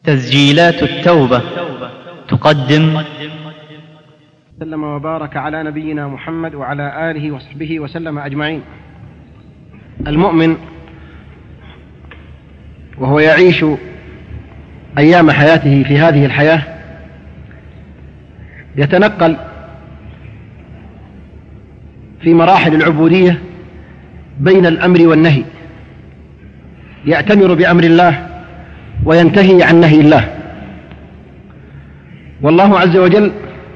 تسجيلات التوبة تقدم سلم وبارك على نبينا محمد وعلى آله وصحبه وسلم أجمعين. المؤمن وهو يعيش أيام حياته في هذه الحياة يتنقل في مراحل العبودية بين الأمر والنهي، يأتمر بأمر الله وينتهي عن نهي الله. والله عز وجل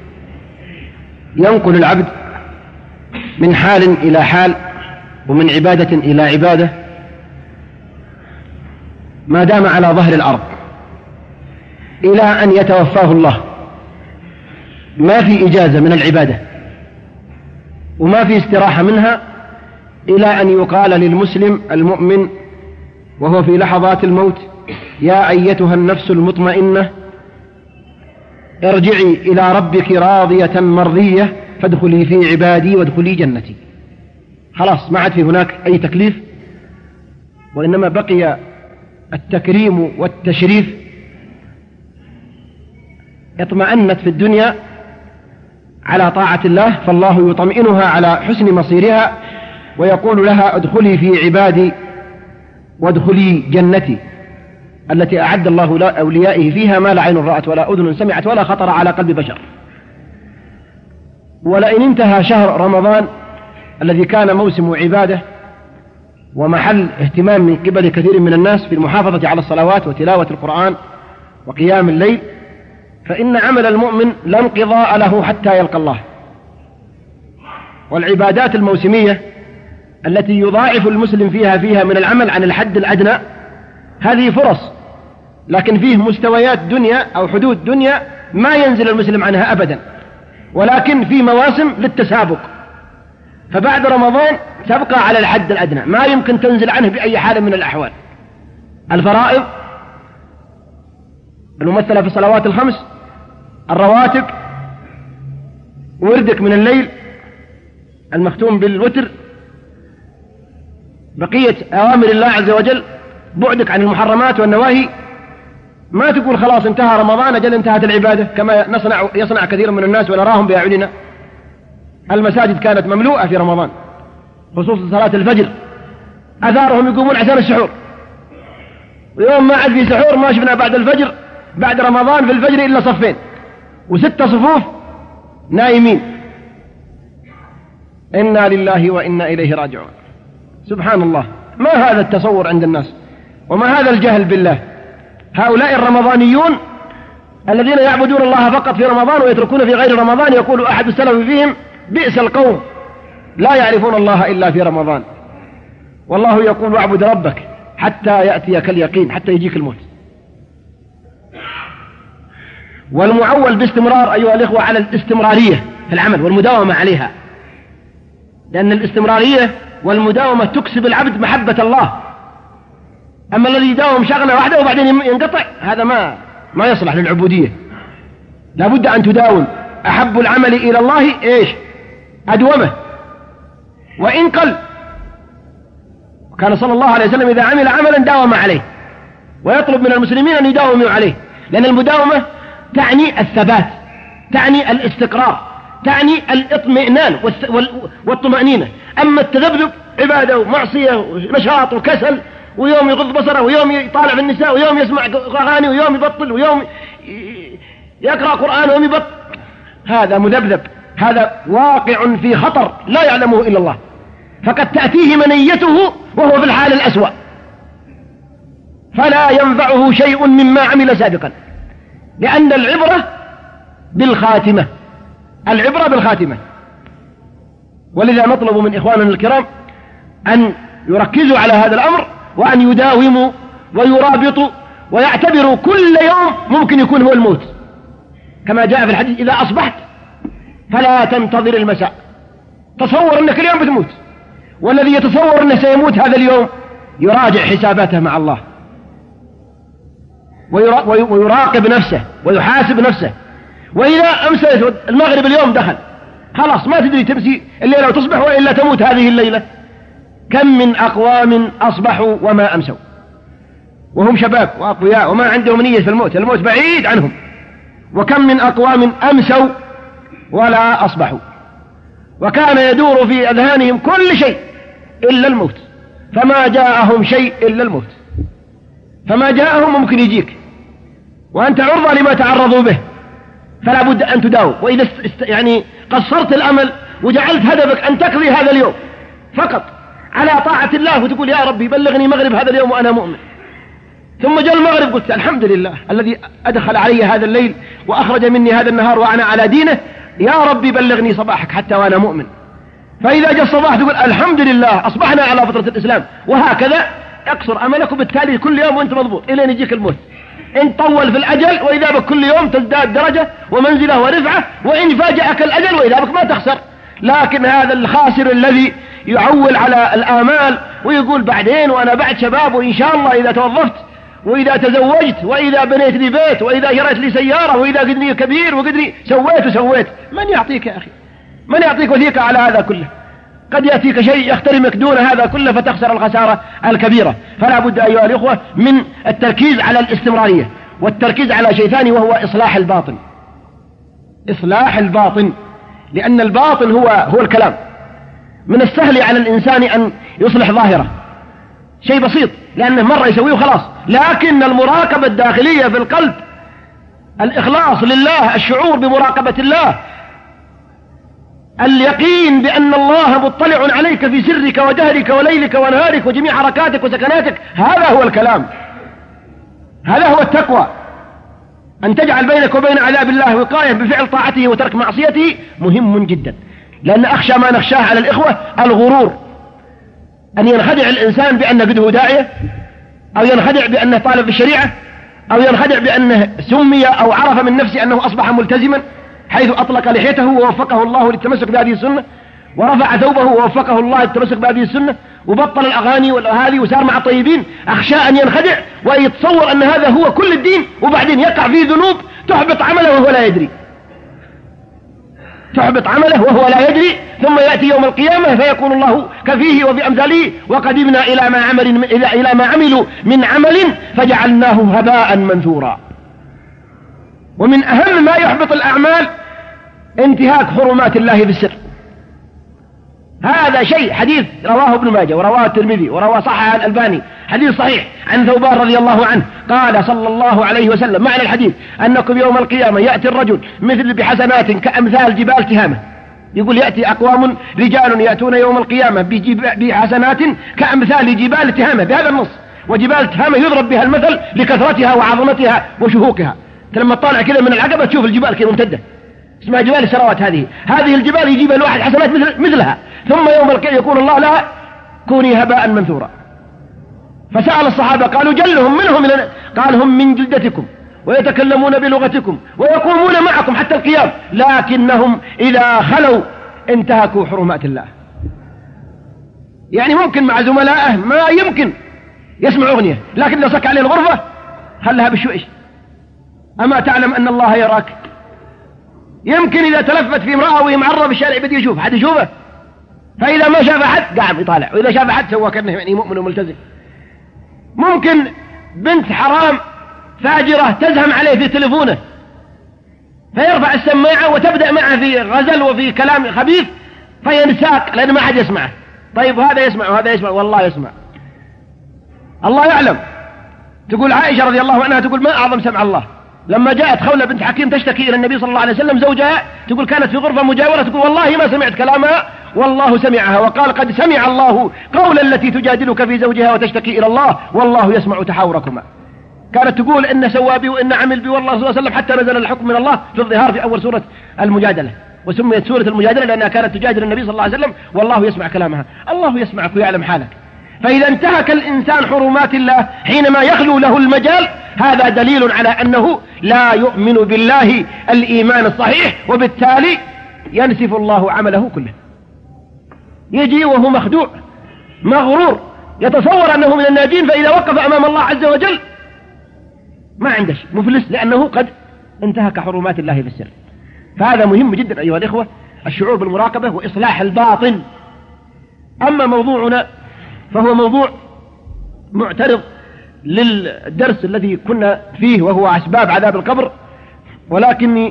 ينقل العبد من حال إلى حال ومن عبادة إلى عبادة ما دام على ظهر الأرض إلى أن يتوفاه الله. ما في إجازة من العبادة وما في استراحة منها إلى أن يقال للمسلم المؤمن وهو في لحظات الموت: يا أيتها النفس المطمئنة ارجعي إلى ربك راضية مرضية فادخلي في عبادي وادخلي جنتي. خلاص ما عاد في هناك أي تكليف، وإنما بقي التكريم والتشريف. اطمأنت في الدنيا على طاعة الله فالله يطمئنها على حسن مصيرها ويقول لها: ادخلي في عبادي وادخلي جنتي التي أعد الله لأوليائه فيها ما لا عين رأت ولا أذن سمعت ولا خطر على قلب بشر. ولئن انتهى شهر رمضان الذي كان موسم عبادة ومحل اهتمام من قبل كثير من الناس في المحافظة على الصلوات وتلاوة القرآن وقيام الليل، فإن عمل المؤمن لا انقضاء له حتى يلقى الله. والعبادات الموسمية التي يضاعف المسلم فيها من العمل عن الحد الأدنى هذه فرص، لكن فيه مستويات دنيا أو حدود دنيا ما ينزل المسلم عنها أبدا، ولكن في مواسم للتسابق. فبعد رمضان تبقى على الحد الأدنى ما يمكن تنزل عنه بأي حال من الأحوال. الفرائض الممثلة في الصلوات الخمس، الرواتب، وردك من الليل المختوم بالوتر، بقية أوامر الله عز وجل، بعدك عن المحرمات والنواهي. ما تقول خلاص انتهى رمضان أجل انتهت العبادة كما يصنع كثير من الناس ونراهم بأعيننا. المساجد كانت مملوءة في رمضان خصوصا صلاة الفجر، أثارهم يقومون عشان السحور، ويوم ما عاد في سحور ما شفنا بعد الفجر بعد رمضان في الفجر إلا صفين و6 صفوف نايمين. إنا لله وإنا إليه راجعون. سبحان الله، ما هذا التصور عند الناس وما هذا الجهل بالله. هؤلاء الرمضانيون الذين يعبدون الله فقط في رمضان ويتركون في غير رمضان، يقول أحد السلف فيهم: بئس القوم لا يعرفون الله إلا في رمضان. والله يقول: واعبد ربك حتى يأتيك اليقين، حتى يجيك الموت. والمعول باستمرار أيها الإخوة على الاستمرارية في العمل والمداومة عليها، لأن الاستمرارية والمداومة تكسب العبد محبة الله. أما الذي يداوم شغلة واحدة وبعدين ينقطع هذا ما يصلح للعبودية. لا بد أن تداوم. أحب العمل إلى الله إيش؟ أدومه وإن قل. كان صلى الله عليه وسلم إذا عمل عملا داوم عليه، ويطلب من المسلمين أن يداوموا عليه، لأن المداومة تعني الثبات، تعني الاستقرار، تعني الاطمئنان والطمأنينة. أما التذبذب عبادة ومعصية ونشاط وكسل، ويوم يغض بصره ويوم يطالع في النساء ويوم يسمع أغاني ويوم يبطل ويوم يقرأ قرآن ويوم يبطل، هذا مذبذب، هذا واقع في خطر لا يعلمه إلا الله. فقد تأتيه منيته وهو في الحال الأسوأ، فلا ينفعه شيء مما عمل سابقا، لأن العبرة بالخاتمة، العبرة بالخاتمة. ولذا نطلب من إخواننا الكرام أن يركزوا على هذا الأمر، وأن يداوموا ويرابطوا ويعتبروا كل يوم ممكن يكون هو الموت، كما جاء في الحديث: إذا أصبحت فلا تنتظر المساء. تصور أنك اليوم بتموت، والذي يتصور أنه سيموت هذا اليوم يراجع حساباته مع الله ويراقب نفسه ويحاسب نفسه. وإذا أمسى المغرب اليوم دخل، خلاص ما تدري تمسي الليلة وتصبح وإلا تموت هذه الليلة. كم من أقوام أصبحوا وما أمسوا، وهم شباب وأقوياء وما عندهم نية في الموت بعيد عنهم. وكم من أقوام أمسوا ولا أصبحوا، وكان يدور في أذهانهم كل شيء إلا الموت، فما جاءهم شيء إلا الموت. فما جاءهم ممكن يجيك وأنت عرضة لما تعرضوا به، فلا بد أن تداوم. وإذا يعني قصرت الأمل وجعلت هدفك أن تقضي هذا اليوم فقط على طاعة الله وتقول يا ربي بلغني مغرب هذا اليوم وأنا مؤمن، ثم جاء المغرب قلت الحمد لله الذي أدخل علي هذا الليل وأخرج مني هذا النهار وأنا على دينه، يا ربي بلغني صباحك حتى وأنا مؤمن. فإذا جاء الصباح تقول الحمد لله أصبحنا على فطرة الإسلام، وهكذا اقصر أملك، وبالتالي كل يوم وأنت مضبوط إلى أن يجيك الموت. إن طول في الأجل وإذا بك كل يوم تزداد درجة ومنزلة ورفعة، وإن فاجأك الأجل وإذا بك ما تخسر. لكن هذا الخاسر الذي يعول على الآمال ويقول بعدين وأنا بعد شباب، وإن شاء الله إذا توظفت وإذا تزوجت وإذا بنيت لي بيت وإذا شريت لي سيارة وإذا قدني كبير وقدني سويت. من يعطيك يا أخي؟ من يعطيك وثيقة على هذا كله؟ قد يأتيك شيء يخترمك دون هذا كله فتخسر الخسارة الكبيرة. فلا بد أيها الإخوة من التركيز على الاستمرارية، والتركيز على شيء ثاني وهو إصلاح الباطن. إصلاح الباطن، لأن الباطن هو الكلام. من السهل على الإنسان أن يصلح ظاهرة، شيء بسيط لأنه مرة يسويه وخلاص، لكن المراقبة الداخلية في القلب، الإخلاص لله، الشعور بمراقبة الله، اليقين بأن الله مطلع عليك في سرك وجهرك وليلك ونهارك وجميع حركاتك وسكناتك، هذا هو الكلام، هذا هو التقوى. أن تجعل بينك وبين عذاب الله وقاية بفعل طاعته وترك معصيته مهم جدا. لأن أخشى ما نخشاه على الإخوة الغرور، أن ينخدع الإنسان بأنه قد هو داعية، أو ينخدع بأنه طالب في الشريعة، أو ينخدع بأنه سمي أو عرف من نفسه أنه أصبح ملتزما حيث أطلق لحيته ووفقه الله للتمسك بهذه السنة، ورفع ثوبه ووفقه الله للتمسك بهذه السنة، وبطل الأغاني والأهالي وسار مع الطيبين. أخشى أن ينخدع ويتصور أن هذا هو كل الدين، وبعدين يقع في ذنوب تحبط عمله وهو لا يدري، تحبط عمله وهو لا يدري، ثم يأتي يوم القيامة فيكون الله كفيه وبأمثاله وقدمنا إلى ما عملوا من عمل فجعلناه هباء منثورا. ومن أهم ما يحبط الأعمال انتهاك حرمات الله بالسر. هذا شيء حديث رواه ابن ماجه ورواه الترمذي ورواه صححه الألباني، حديث صحيح عن ثوبان رضي الله عنه قال صلى الله عليه وسلم معنى الحديث أنكم يوم القيامة يأتي الرجل مثل بحسنات كأمثال جبال تهامة. يقول يأتي أقوام رجال يأتون يوم القيامة بحسنات كأمثال جبال تهامة بهذا النص، وجبال تهامة يضرب بها المثل لكثرتها وعظمتها وشهوكها. لما تطالع كذا من العقبة تشوف الجبال كذا ممتدة، اسمها جبال السراوات. هذه الجبال يجيب الواحد حسنات مثلها، ثم يوم القيامة يقول الله لها كوني هباء منثورا. فسأل الصحابة قالوا جلهم منهم قال هم من جلدتكم ويتكلمون بلغتكم ويقومون معكم حتى القيام، لكنهم إذا خلوا انتهكوا حرمات الله. يعني ممكن مع زملائه ما يمكن يسمع أغنية، لكن لو سك عليه الغرفة هلها بشويش. أما تعلم أن الله يراك؟ يمكن إذا تلفت في امرأة وهي معرة في الشارع بدي يشوف حد يشوفه، فإذا ما شاف أحد قاعد يطالع، وإذا شاف أحد سوى كأنه يعني مؤمن وملتزم. ممكن بنت حرام فاجرة تزهم عليه في تلفونه فيرفع السماعة وتبدأ معه في غزل وفي كلام خبيث فينساق لأن ما أحد يسمعه. طيب هذا يسمع وهذا يسمع، والله يسمع، الله يعلم. تقول عائشة رضي الله عنها تقول ما أعظم سمع الله، لما جاءت خولة بنت حكيم تشتكي إلى النبي صلى الله عليه وسلم زوجها، تقول كانت في غرفة مجاورة، تقول والله ما سمعت كلامها والله سمعها، وقال قد سمع الله قول التي تجادلك في زوجها وتشتكي إلى الله والله يسمع تحاوركما. كانت تقول إن سوى بي وإن عمل بي والله صلى الله عليه وسلم، حتى نزل الحكم من الله في الظهار في أول سورة المجادلة، وسميت سورة المجادلة لأنها كانت تجادل النبي صلى الله عليه وسلم والله يسمع كلامها. الله يسمعك ويعلم حالك. فإذا انتهك الإنسان حرمات الله حينما يخلو له المجال، هذا دليل على أنه لا يؤمن بالله الإيمان الصحيح، وبالتالي ينسف الله عمله كله. يجي وهو مخدوع مغرور يتصور أنه من الناجين، فإذا وقف أمام الله عز وجل ما عنده شيء، مفلس، لأنه قد انتهك حرمات الله بالسر. فهذا مهم جدا أيها الإخوة، الشعور بالمراقبة وإصلاح الباطن. أما موضوعنا فهو موضوع معترض للدرس الذي كنا فيه وهو أسباب عذاب القبر، ولكني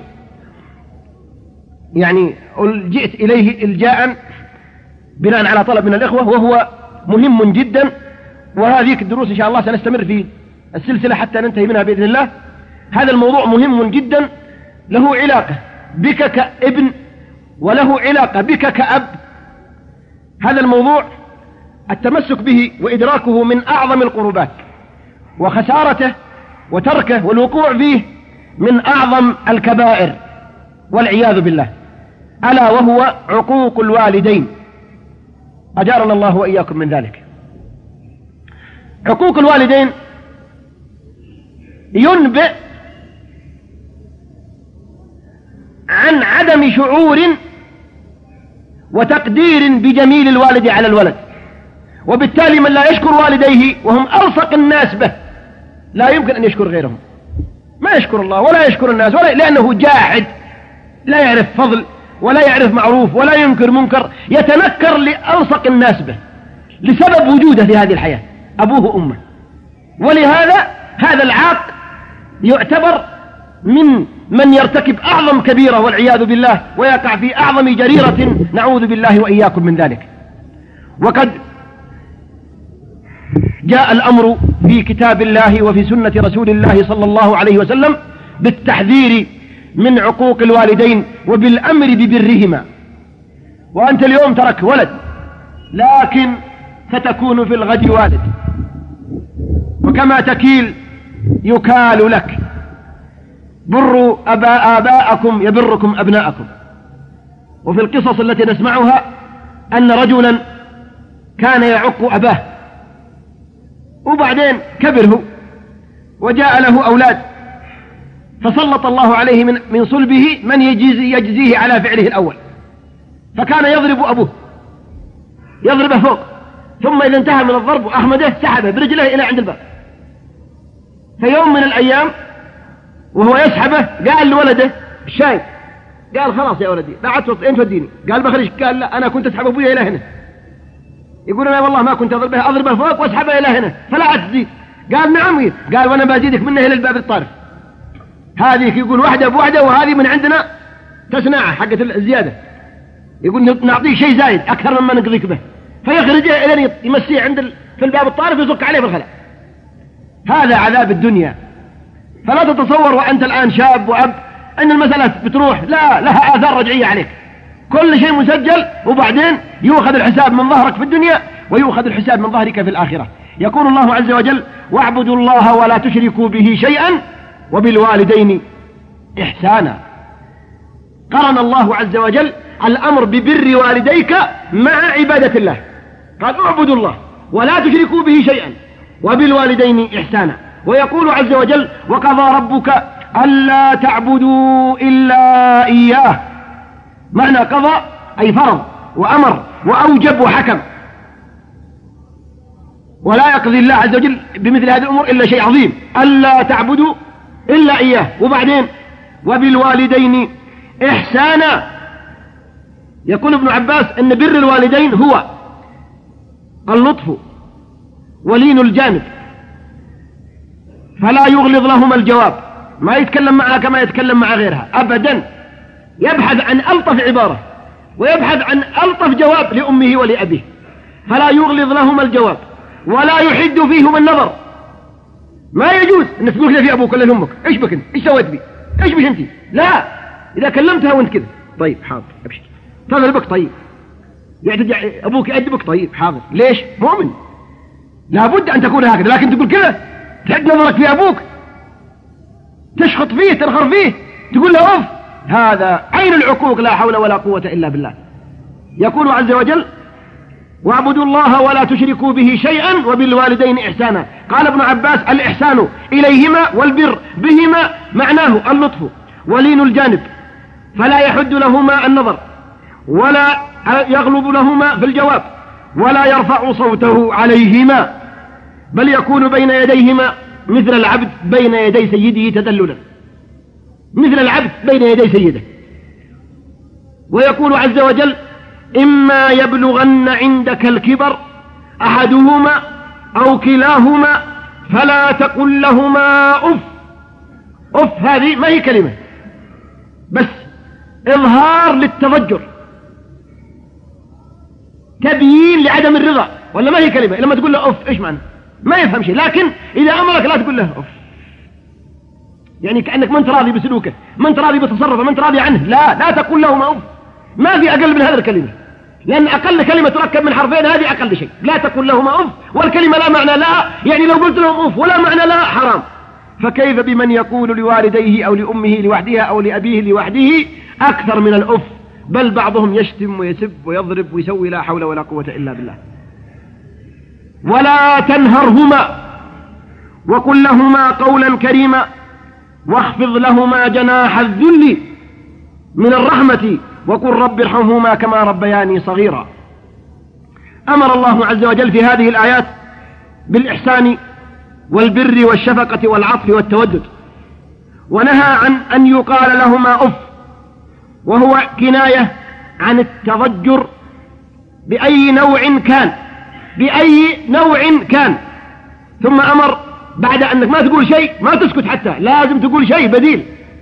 يعني جئت إليه إلجاء بناء على طلب من الإخوة، وهو مهم جدا. وهذه الدروس إن شاء الله سنستمر في السلسلة حتى ننتهي منها بإذن الله. هذا الموضوع مهم جدا، له علاقة بك كابن وله علاقة بك كأب. هذا الموضوع التمسك به وإدراكه من أعظم القربات، وخسارته وتركه والوقوع فيه من أعظم الكبائر والعياذ بالله، ألا وهو عقوق الوالدين، أجارنا الله وإياكم من ذلك. عقوق الوالدين ينبئ عن عدم شعور وتقدير بجميل الوالد على الولد، وبالتالي من لا يشكر والديه وهم ألصق الناس به لا يمكن أن يشكر غيرهم، ما يشكر الله ولا يشكر الناس، لأنه جاحد، لا يعرف فضل ولا يعرف معروف ولا ينكر منكر، يتنكر لألصق الناس به لسبب وجوده في هذه الحياة أبوه وأمه. ولهذا هذا العاق يعتبر من يرتكب أعظم كبيرة والعياذ بالله، ويقع في أعظم جريرة، نعوذ بالله وإياكم من ذلك. وقد جاء الأمر في كتاب الله وفي سنة رسول الله صلى الله عليه وسلم بالتحذير من عقوق الوالدين وبالأمر ببرهما. وأنت اليوم ترك ولد، لكن ستكون في الغد والد، وكما تكيل يكال لك. بروا آباءكم يبركم أبناءكم. وفي القصص التي نسمعها أن رجلا كان يعق أباه، وبعدين كبره وجاء له أولاد، فسلط الله عليه من صلبه من يجزيه على فعله الأول، فكان يضرب أبوه، يضربه فوق، ثم إذا انتهى من الضرب أحمده سحبه برجله إلى عند الباب. في يوم من الأيام وهو يسحبه قال لولده الشايب، قال خلاص يا ولدي لا عاد أنت توديني، قال بخرج، قال لا أنا كنت أسحب أبويا إلى هنا، يقول أنا والله ما كنت أضربه فوق وأسحبه إلى هنا فلا عاد تزيد، قال نعم، قال وأنا بزيدك منه إلى الباب الطارف. هذه يقول واحدة بواحدة، وهذه من عندنا تصنعها حقة الزيادة، يقول نعطيه شيء زايد أكثر مما نقضيك به، فيخرجه إلى يمسيه في الباب الطارف يزق عليه في الخلاء. هذا عذاب الدنيا. فلا تتصور وأنت الآن شاب وأب أن المسألة بتروح، لا، لها آثار رجعية عليك، كل شيء مسجل، وبعدين يؤخذ الحساب من ظهرك في الدنيا ويؤخذ الحساب من ظهرك في الآخرة. يقول الله عز وجل واعبدوا الله ولا تشركوا به شيئا وبالوالدين إحسانا. قرن الله عز وجل الأمر ببر والديك مع عبادة الله، قال اعبدوا الله ولا تشركوا به شيئا وبالوالدين إحسانا. ويقول عز وجل وقضى ربك ألا تعبدوا إلا إياه. معنى قضى أي فرض وأمر وأوجب وحكم، ولا يقضي الله عز وجل بمثل هذه الأمور إلا شيء عظيم، ألا تعبدوا إلا إياه. وبعدين وبالوالدين إحسانا. يقول ابن عباس أن بر الوالدين هو اللطف ولين الجانب، فلا يغلظ لهما الجواب، ما يتكلم معها كما يتكلم مع غيرها أبدا، يبحث عن ألطف عبارة ويبحث عن ألطف جواب لأمه ولأبيه، فلا يغلظ لهما الجواب ولا يحد فيهما النظر. ما يجوز أن تقول لي في أبوك ولا لأمك إيش بك أنت، إيش سويت بي، إيش بك أنت، لا، إذا كلمتها وأنت كذا طيب حاضر أبشر، تظهر بك طيب، يعتدي أبوك يأدبك طيب حاضر، ليش؟ مؤمن، لابد أن تكون هكذا، لكن تقول كذا تحد نظرك في أبوك، تشخط فيه تنخر فيه تقول له أوف، هذا عين العقوق، لا حول ولا قوة إلا بالله. يقول عز وجل واعبدوا الله ولا تشركوا به شيئا وبالوالدين إحسانا. قال ابن عباس الإحسان إليهما والبر بهما معناه اللطف ولين الجانب، فلا يحد لهما النظر ولا يغلب لهما في الجواب ولا يرفع صوته عليهما، بل يكون بين يديهما مثل العبد بين يدي سيده تدللا، مثل العبد بين يدي سيده. ويقول عز وجل إما يبلغن عندك الكبر أحدهما أو كلاهما فلا تقل لهما أف. أف هذه ما هي كلمة، بس إظهار للتضجر، تبيين لعدم الرضا، ولا ما هي كلمة؟ لما تقول له أف إيش معنى؟ ما يفهم شيء. لكن إذا أمرك لا تقول له أف، يعني كأنك ما أنت راضي بسلوكه، ما أنت راضي بتصرفه، ما أنت راضي عنه. لا تقول لهما أف. ما في أقل من هذا الكلمة، لأن أقل كلمة تركب من حرفين هذه أقل شيء. لا تقول لهما أف، والكلمة لا معنى لها، يعني لو قلت لهم أف ولا معنى لها حرام. فكيف بمن يقول لوالديه أو لأمه لوحدها أو لأبيه لوحده أكثر من الأف؟ بل بعضهم يشتم ويسب ويضرب ويسوي لا حول ولا قوة إلا بالله. ولا تنهرهما وقل لهما قولا كريما واخفض لهما جناح الذل من الرحمة وقل رب ارحمهما كما ربياني صغيرا. أمر الله عز وجل في هذه الآيات بالإحسان والبر والشفقة والعطف والتودد، ونهى عن أن يقال لهما أف، وهو كناية عن التضجر بأي نوع كان، بأي نوع كان. ثم أمر بعد أنك ما تقول شيء، ما تسكت حتى، لازم تقول شيء بديل،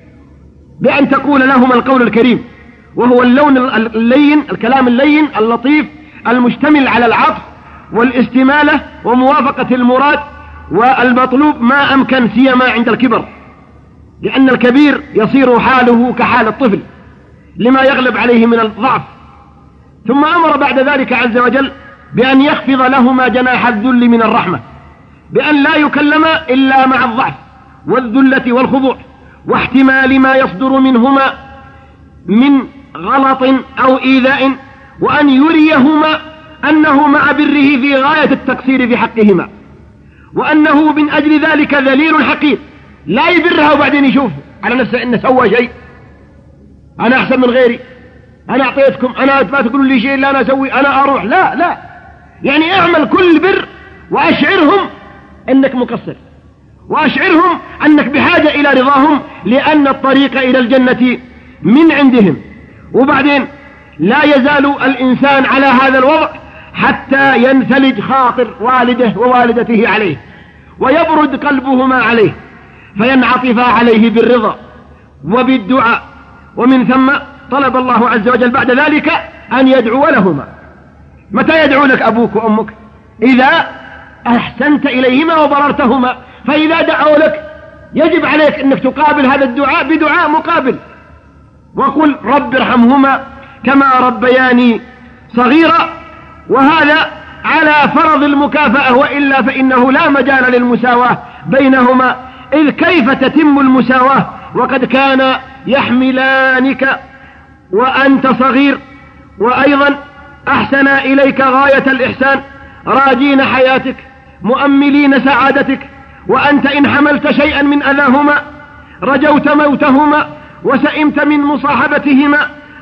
بأن تقول لهما القول الكريم، وهو اللون اللين، الكلام اللين اللطيف المشتمل على العطف والاستمالة وموافقة المراد والمطلوب ما أمكن، سيما عند الكبر، لأن الكبير يصير حاله كحال الطفل لما يغلب عليه من الضعف. ثم أمر بعد ذلك عز وجل بأن يخفض لهما جناح الذل من الرحمة، بأن لا يكلم إلا مع الضعف والذلة والخضوع واحتمال ما يصدر منهما من غلط أو إيذاء، وأن يريهما أنه مع بره في غاية التقصير في حقهما، وأنه من أجل ذلك ذليل حقير، لا يبرها وبعدين يشوف على نفسه إنه سوى شيء، أنا أحسن من غيري، أنا أعطيتكم، أنا ما تقولوا لي شيء إلا أنا أسوي، أنا أروح. لا، يعني اعمل كل بر وأشعرهم أنك مقصر، وأشعرهم أنك بحاجة إلى رضاهم، لأن الطريق إلى الجنة من عندهم. وبعدين لا يزال الإنسان على هذا الوضع حتى ينثلج خاطر والده ووالدته عليه، ويبرد قلبهما عليه، فينعطفا عليه بالرضا وبالدعاء. ومن ثم طلب الله عز وجل بعد ذلك أن يدعو لهما. متى يدعو لك أبوك وأمك؟ إذا أحسنت إليهما وبررتهما. فإذا دعوا لك يجب عليك أنك تقابل هذا الدعاء بدعاء مقابل، وقل رب ارحمهما كما ربياني صغيرا. وهذا على فرض المكافأة، وإلا فإنه لا مجال للمساواة بينهما، إذ كيف تتم المساواة وقد كان يحملانك وأنت صغير، وأيضا أحسن إليك غاية الإحسان، راجين حياتك مؤملين سعادتك، وأنت إن حملت شيئا من أذاهما رجوت موتهما وسئمت من مصاحبتهما.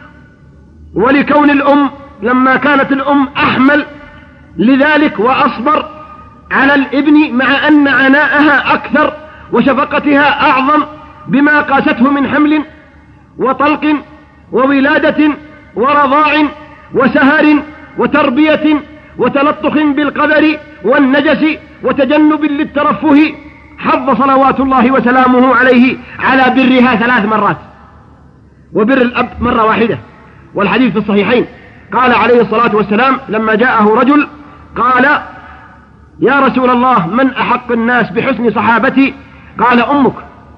ولكون الأم لما كانت الأم أحمل لذلك وأصبر على الابن، مع أن عناءها أكثر وشفقتها أعظم بما قاسته من حمل وطلق وولادة ورضاع وسهر وتربية وتلطخ بالقدر والنجس وتجنب للترفه، حض صلوات الله وسلامه عليه على برها 3 مرات، وبر الأب مرة واحدة. والحديث في الصحيحين قال عليه الصلاة والسلام لما جاءه رجل قال يا رسول الله من أحق الناس بحسن صحابتي؟ قال أمك.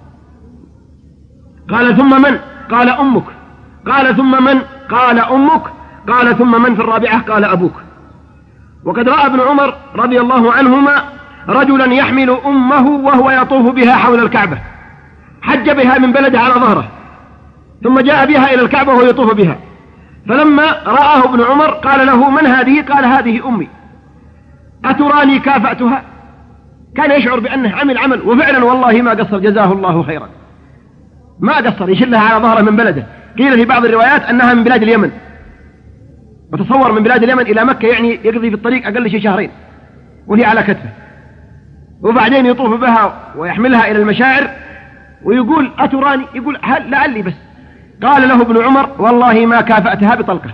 قال ثم من؟ قال أمك. قال ثم من؟ قال أمك. قال ثم من في الرابعة؟ قال أبوك. وقد رأى ابن عمر رضي الله عنهما رجلا يحمل أمه وهو يطوف بها حول الكعبة، حج بها من بلده على ظهره، ثم جاء بها إلى الكعبة وهو يطوف بها، فلما رآه ابن عمر قال له من هذه؟ قال هذه أمي، أتراني كافأتها؟ كان يشعر بأنه عمل، وفعلا والله ما قصر جزاه الله خيرا، ما قصر، يشلها على ظهره من بلده. قيل في بعض الروايات أنها من بلاد اليمن، وتصور من بلاد اليمن إلى مكة يعني يقضي في الطريق أقل شيء 2 شهرين وهي على كتفه، وبعدين يطوف بها ويحملها إلى المشاعر ويقول أتراني؟ يقول هل لعلي بس. قال له ابن عمر والله ما كافأتها بطلقة،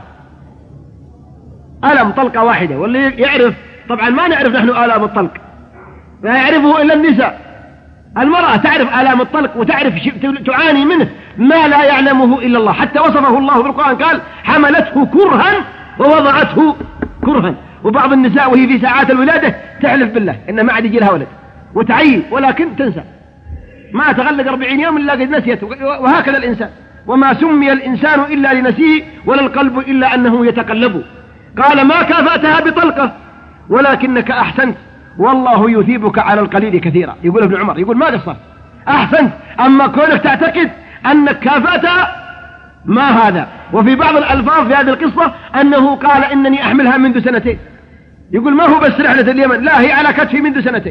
ألم طلقة واحدة. واللي يعرف، طبعا ما نعرف نحن آلام الطلق، لا يعرفه إلا النساء. المرأة تعرف آلام الطلق وتعرف تعاني منه ما لا يعلمه إلا الله، حتى وصفه الله في القرآن قال حملته كرها ووضعته كرها. وبعض النساء وهي في ساعات الولادة تحلف بالله إن ما عاد يجي لها ولد وتعيي، ولكن تنسى ما تغلق 40 يوم إلا قد نسيت. وهكذا الإنسان، وما سمي الإنسان إلا لنسيه ولا القلب إلا أنه يتقلب. قال ما كافأتها بطلقة ولكنك أحسنت والله يثيبك على القليل كثيرا. يقول ابن عمر، يقول ما قصرت أحسنت، أما كونك تعتقد أنك كافأتها ما هذا. وفي بعض الألفاظ في هذه القصة أنه قال إنني أحملها منذ سنتين. يقول ما هو بس رحلة اليمن، لا هي على كتفي منذ سنتين.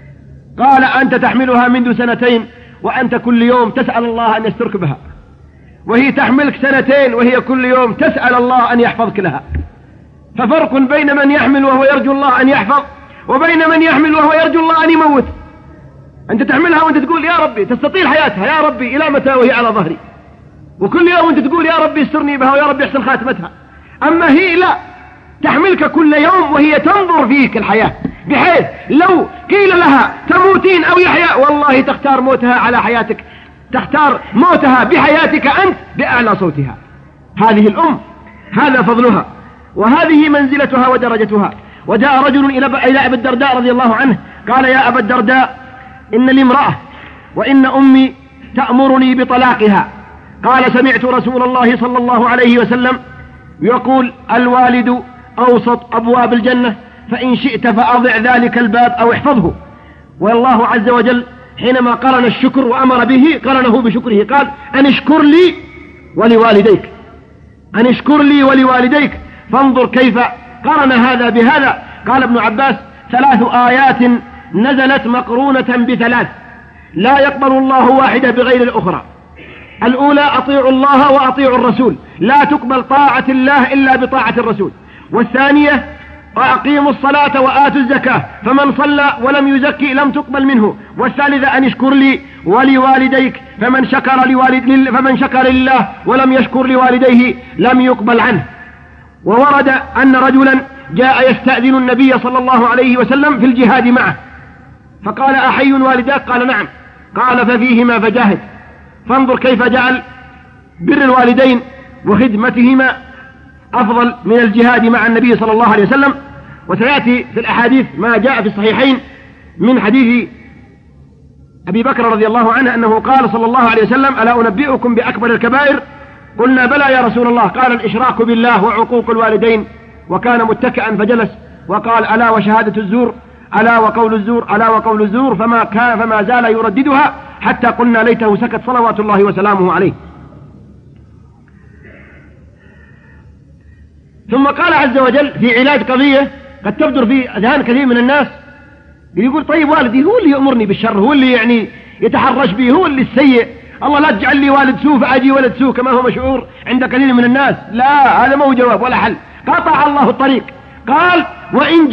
قال أنت تحملها منذ سنتين وأنت كل يوم تسأل الله أن يسترك بها، وهي تحملك سنتين وهي كل يوم تسأل الله أن يحفظك لها. ففرق بين من يحمل وهو يرجو الله أن يحفظ وبين من يحمل وهو يرجو الله أن يموت. أنت تحملها وأنت تقول يا ربي تستطيل حياتها، يا ربي إلى متى وهي على ظهري، وكل يوم أنت تقول يا ربي استرني بها ويا ربي احسن خاتمتها. أما هي لا، تحملك كل يوم وهي تنظر فيك الحياة، بحيث لو قيل لها تموتين أو يحيا والله تختار موتها على حياتك، تختار موتها بحياتك أنت بأعلى صوتها. هذه الأم هذا فضلها وهذه منزلتها ودرجتها. وجاء رجل إلى أبي الدرداء رضي الله عنه قال يا أبا الدرداء إن لي امرأة وإن أمي تأمرني بطلاقها. قال سمعت رسول الله صلى الله عليه وسلم يقول الوالد أوسط أبواب الجنة فإن شئت فأضع ذلك الباب أو احفظه. والله عز وجل حينما قرن الشكر وأمر به قرنه بشكره، قال أن اشكر لي ولوالديك، أن اشكر لي ولوالديك. فانظر كيف قرن هذا بهذا. قال ابن عباس 3 آيات نزلت مقرونة ب3 لا يقبل الله واحدة بغير الأخرى. الأولى أطيعوا الله وأطيعوا الرسول، لا تقبل طاعة الله إلا بطاعة الرسول. والثانية وأقيموا الصلاة وآتوا الزكاة فمن صلى ولم يزكي لم تقبل منه. والثالثة أن اشكر لي ولوالديك فمن شكر لله ولم يشكر لوالديه لم يقبل عنه. وورد أن رجلا جاء يستأذن النبي صلى الله عليه وسلم في الجهاد معه، فقال أحي والداك؟ قال نعم. قال ففيهما فجاهد. فانظر كيف جعل بر الوالدين وخدمتهما أفضل من الجهاد مع النبي صلى الله عليه وسلم. وسيأتي في الأحاديث ما جاء في الصحيحين من حديث أبي بكر رضي الله عنه أنه قال صلى الله عليه وسلم ألا أنبئكم بأكبر الكبائر؟ قلنا بلى يا رسول الله. قال الإشراك بالله وعقوق الوالدين. وكان متكئا فجلس وقال ألا وشهادة الزور، ألا وقول الزور، ألا وقول الزور. فما زال يرددها حتى قلنا ليته سكت صلوات الله وسلامه عليه. ثم قال عز وجل في علاج قضية قد تبدر في أذهان كثير من الناس، يقول طيب والدي هو اللي يأمرني بالشر، هو اللي يعني يتحرش بي، هو اللي السيء، الله لا تجعل لي والد سوء فأجي ولد سوء كما هو مشعور عند كثير من الناس. لا، هذا مو جواب ولا حل. قطع الله الطريق. قال وإن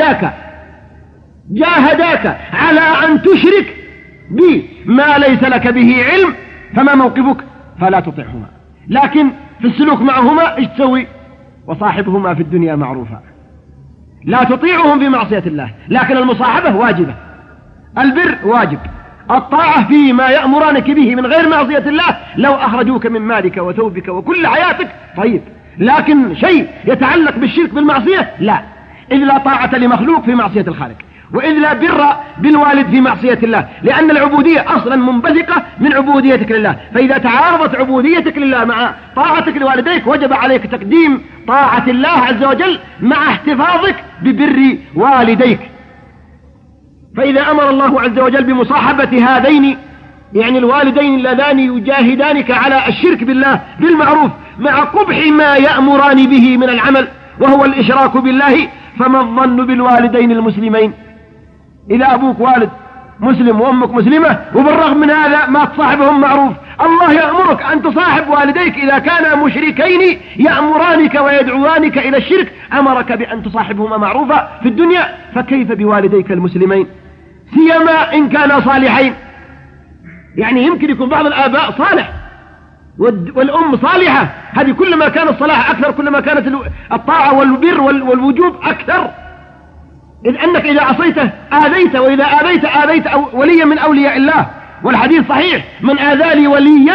جاهداك على أن تشرك بي ما ليس لك به علم فما موقفك؟ فلا تطعهما. لكن في السلوك معهما ايش تسوي؟ وصاحبهما في الدنيا معروفا. لا تطيعهم في معصية الله، لكن المصاحبة واجبة، البر واجب، الطاعة فيما يأمرانك به من غير معصية الله لو أخرجوك من مالك وثوبك وكل حياتك طيب، لكن شيء يتعلق بالشرك بالمعصية لا، إذ لا طاعة لمخلوق في معصية الخالق، وإذ لا بر بالوالد في معصية الله، لأن العبودية أصلا منبثقة من عبوديتك لله. فإذا تعارضت عبوديتك لله مع طاعتك لوالديك وجب عليك تقديم طاعة الله عز وجل مع احتفاظك ببر والديك. فإذا أمر الله عز وجل بمصاحبة هذين يعني الوالدين اللذان يجاهدانك على الشرك بالله بالمعروف مع قبح ما يأمران به من العمل وهو الإشراك بالله، فما الظن بالوالدين المسلمين؟ إذا أبوك والد مسلم وأمك مسلمة وبالرغم من هذا ما تصاحبهم معروف، الله يأمرك أن تصاحب والديك إذا كانا مشركين يأمرانك ويدعوانك إلى الشرك، أمرك بأن تصاحبهما معروفا في الدنيا، فكيف بوالديك المسلمين؟ سيما إن كانا صالحين. يعني يمكن يكون بعض الآباء صالح والأم صالحة، هذه كلما كان الصلاح أكثر كلما كانت الطاعة والبر والوجوب أكثر. إذ أنك إذا عصيته آذيت، وإذا آذيت وليا من أولياء الله. والحديث صحيح: من آذى لي وليا،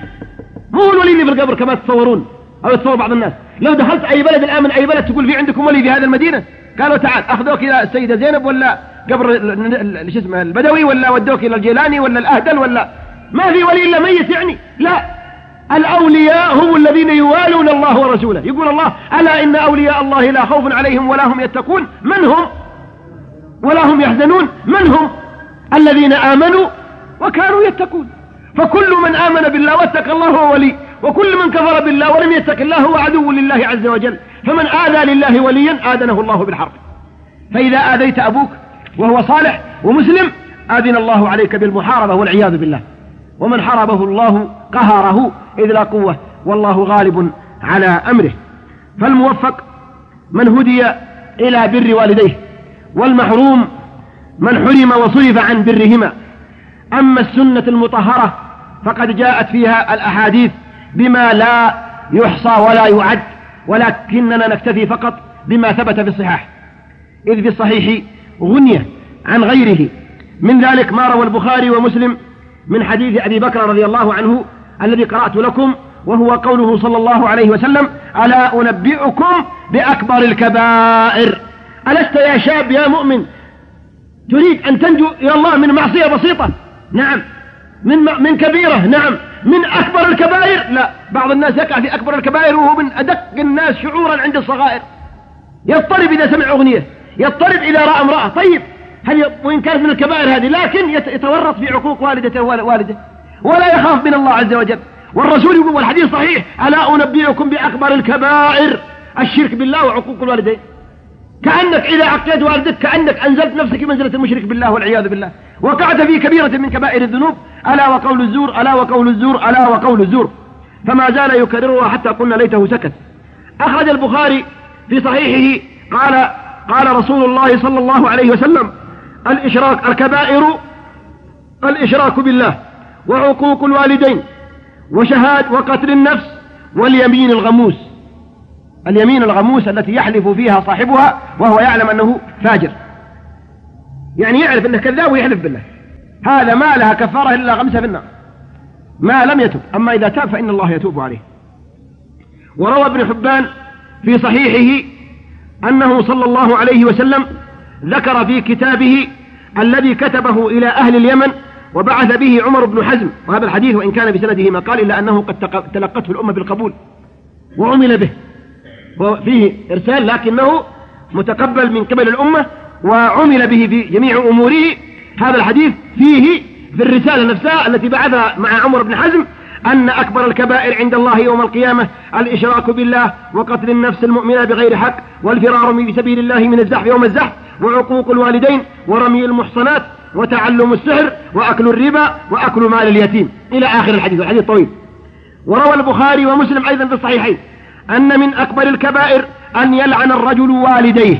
مو الولي اللي في القبر كما تتصورون أو يتصور بعض الناس. لو دخلت أي بلد الآن من أي بلد تقول في عندكم ولي في هذه المدينة، قالوا تعال أخذوك إلى السيدة زينب ولا قبر البدوي، ولا ودوك إلى الجيلاني ولا الأهدل، ولا ما في ولي إلا ميت يعني. لا، الأولياء هم الذين يوالون الله ورسوله. يقول الله: ألا إن أولياء الله لا خوف عليهم ولا هم يتقون. من هم؟ ولا هم يحزنون. من هم؟ الذين آمنوا وكانوا يتقون. فكل من آمن بالله واتقى الله هو ولي، وكل من كفر بالله ولم يتق الله هو عدو لله عز وجل. فمن آذى لله وليا آذنه الله بالحرب. فإذا آذيت أبوك وهو صالح ومسلم آذن الله عليك بالمحاربة والعياذ بالله. ومن حاربه الله قهره إذ لا قوة والله غالب على أمره. فالموفق من هدي إلى بر والديه، والمحروم من حرم وصرف عن برهما. أما السنة المطهرة فقد جاءت فيها الأحاديث بما لا يحصى ولا يعد، ولكننا نكتفي فقط بما ثبت في الصحاح. إذ في الصحيح غنية عن غيره من ذلك ما روى البخاري ومسلم من حديث أبي بكر رضي الله عنه الذي قرأت لكم، وهو قوله صلى الله عليه وسلم: ألا أنبئكم بأكبر الكبائر. ألست يا شاب يا مؤمن تريد أن تنجو إلى الله من معصية بسيطة؟ نعم. من كبيرة؟ نعم. من أكبر الكبائر؟ لا. بعض الناس يقع في أكبر الكبائر وهو من أدق الناس شعورا عند الصغائر. يضطرب إذا سمع أغنية، يضطرب إذا رأى امرأة. طيب وإن كانت من الكبائر هذه، لكن يتورط في عقوق والدته ووالده ولا يخاف من الله عز وجل. والرسول يقول والحديث صحيح: ألا أنبئكم بأكبر الكبائر الشرك بالله وعقوق الوالدين. كأنك إذا عقيت والدك كأنك أنزلت نفسك منزلة المشرك بالله والعياذ بالله، وقعت في كبيرة من كبائر الذنوب. ألا وقول الزور، ألا وقول الزور، ألا وقول الزور. فما زال يكررها حتى قلنا ليته سكت. أخرج البخاري في صحيحه قال رسول الله صلى الله عليه وسلم: الكبائر الإشراك بالله، وعقوق الوالدين، وشهاد، وقتل النفس، واليمين الغموس. اليمين الغموس التي يحلف فيها صاحبها وهو يعلم أنه فاجر، يعني يعرف أنه كذاب ويحلف بالله. هذا ما لها كفارة إلا غمسة في النار ما لم يتب. أما إذا تاب فإن الله يتوب عليه. وروى ابن حبان في صحيحه أنه صلى الله عليه وسلم ذكر في كتابه الذي كتبه إلى أهل اليمن وبعث به عمر بن حزم، وهذا الحديث وإن كان بسنده ما قال إلا أنه قد تلقته الأمة بالقبول وعمل به، وفيه إرسال لكنه متقبل من قبل الأمة وعمل به في جميع أموره. هذا الحديث فيه في الرسالة نفسها التي بعثها مع عمر بن حزم أن أكبر الكبائر عند الله يوم القيامة الإشراك بالله، وقتل النفس المؤمنة بغير حق، والفرار من سبيل الله من الزحف يوم الزحف، وعقوق الوالدين، ورمي المحصنات، وتعلم السحر، وأكل الربا، وأكل مال اليتيم، إلى آخر الحديث. الحديث طويل. وروى البخاري ومسلم أيضا في الصحيحين أن من أكبر الكبائر أن يلعن الرجل والديه.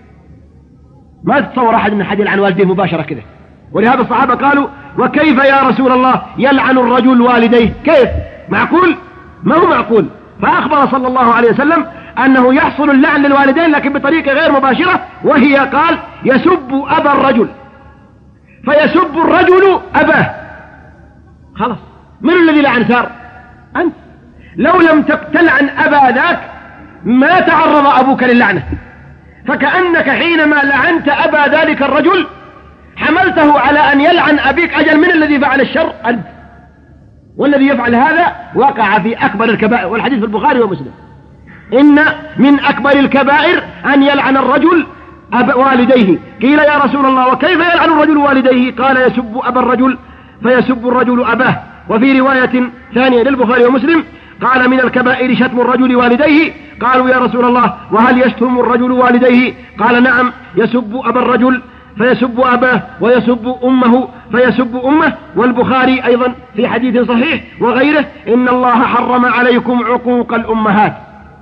ما تتصور أحد من أحد يلعن والديه مباشرة كذا. ولهذا الصحابة قالوا: وكيف يا رسول الله يلعن الرجل والديه؟ كيف؟ معقول؟ ما هو معقول. فأخبر صلى الله عليه وسلم أنه يحصل اللعن للوالدين لكن بطريقة غير مباشرة، وهي قال: يسب أبا الرجل، فيسب الرجل أباه. خلاص، من الذي لعن ثار؟ أنت. لو لم تلعن أبا ذاك ما تعرض أبوك للعنة. فكأنك حينما لعنت أبا ذلك الرجل حملته على أن يلعن أبيك أجل من الذي فعل الشر؟ أنت. والذي يفعل هذا وقع في أكبر الكبائر. والحديث في البخاري ومسلم: إن من أكبر الكبائر أن يلعن الرجل والديه. قيل: يا رسول الله وكيف يلعن الرجل والديه؟ قال: يسب أبا الرجل فيسب الرجل أباه. وفي رواية ثانية للبخاري ومسلم قال: من الكبائر شتم الرجل والديه. قالوا: يا رسول الله وهل يشتم الرجل والديه؟ قال: نعم، يسب أبا الرجل فيسب أباه، ويسب أمه فيسب أمه. والبخاري أيضا في حديث صحيح وغيره: إن الله حرم عليكم عقوق الأمهات.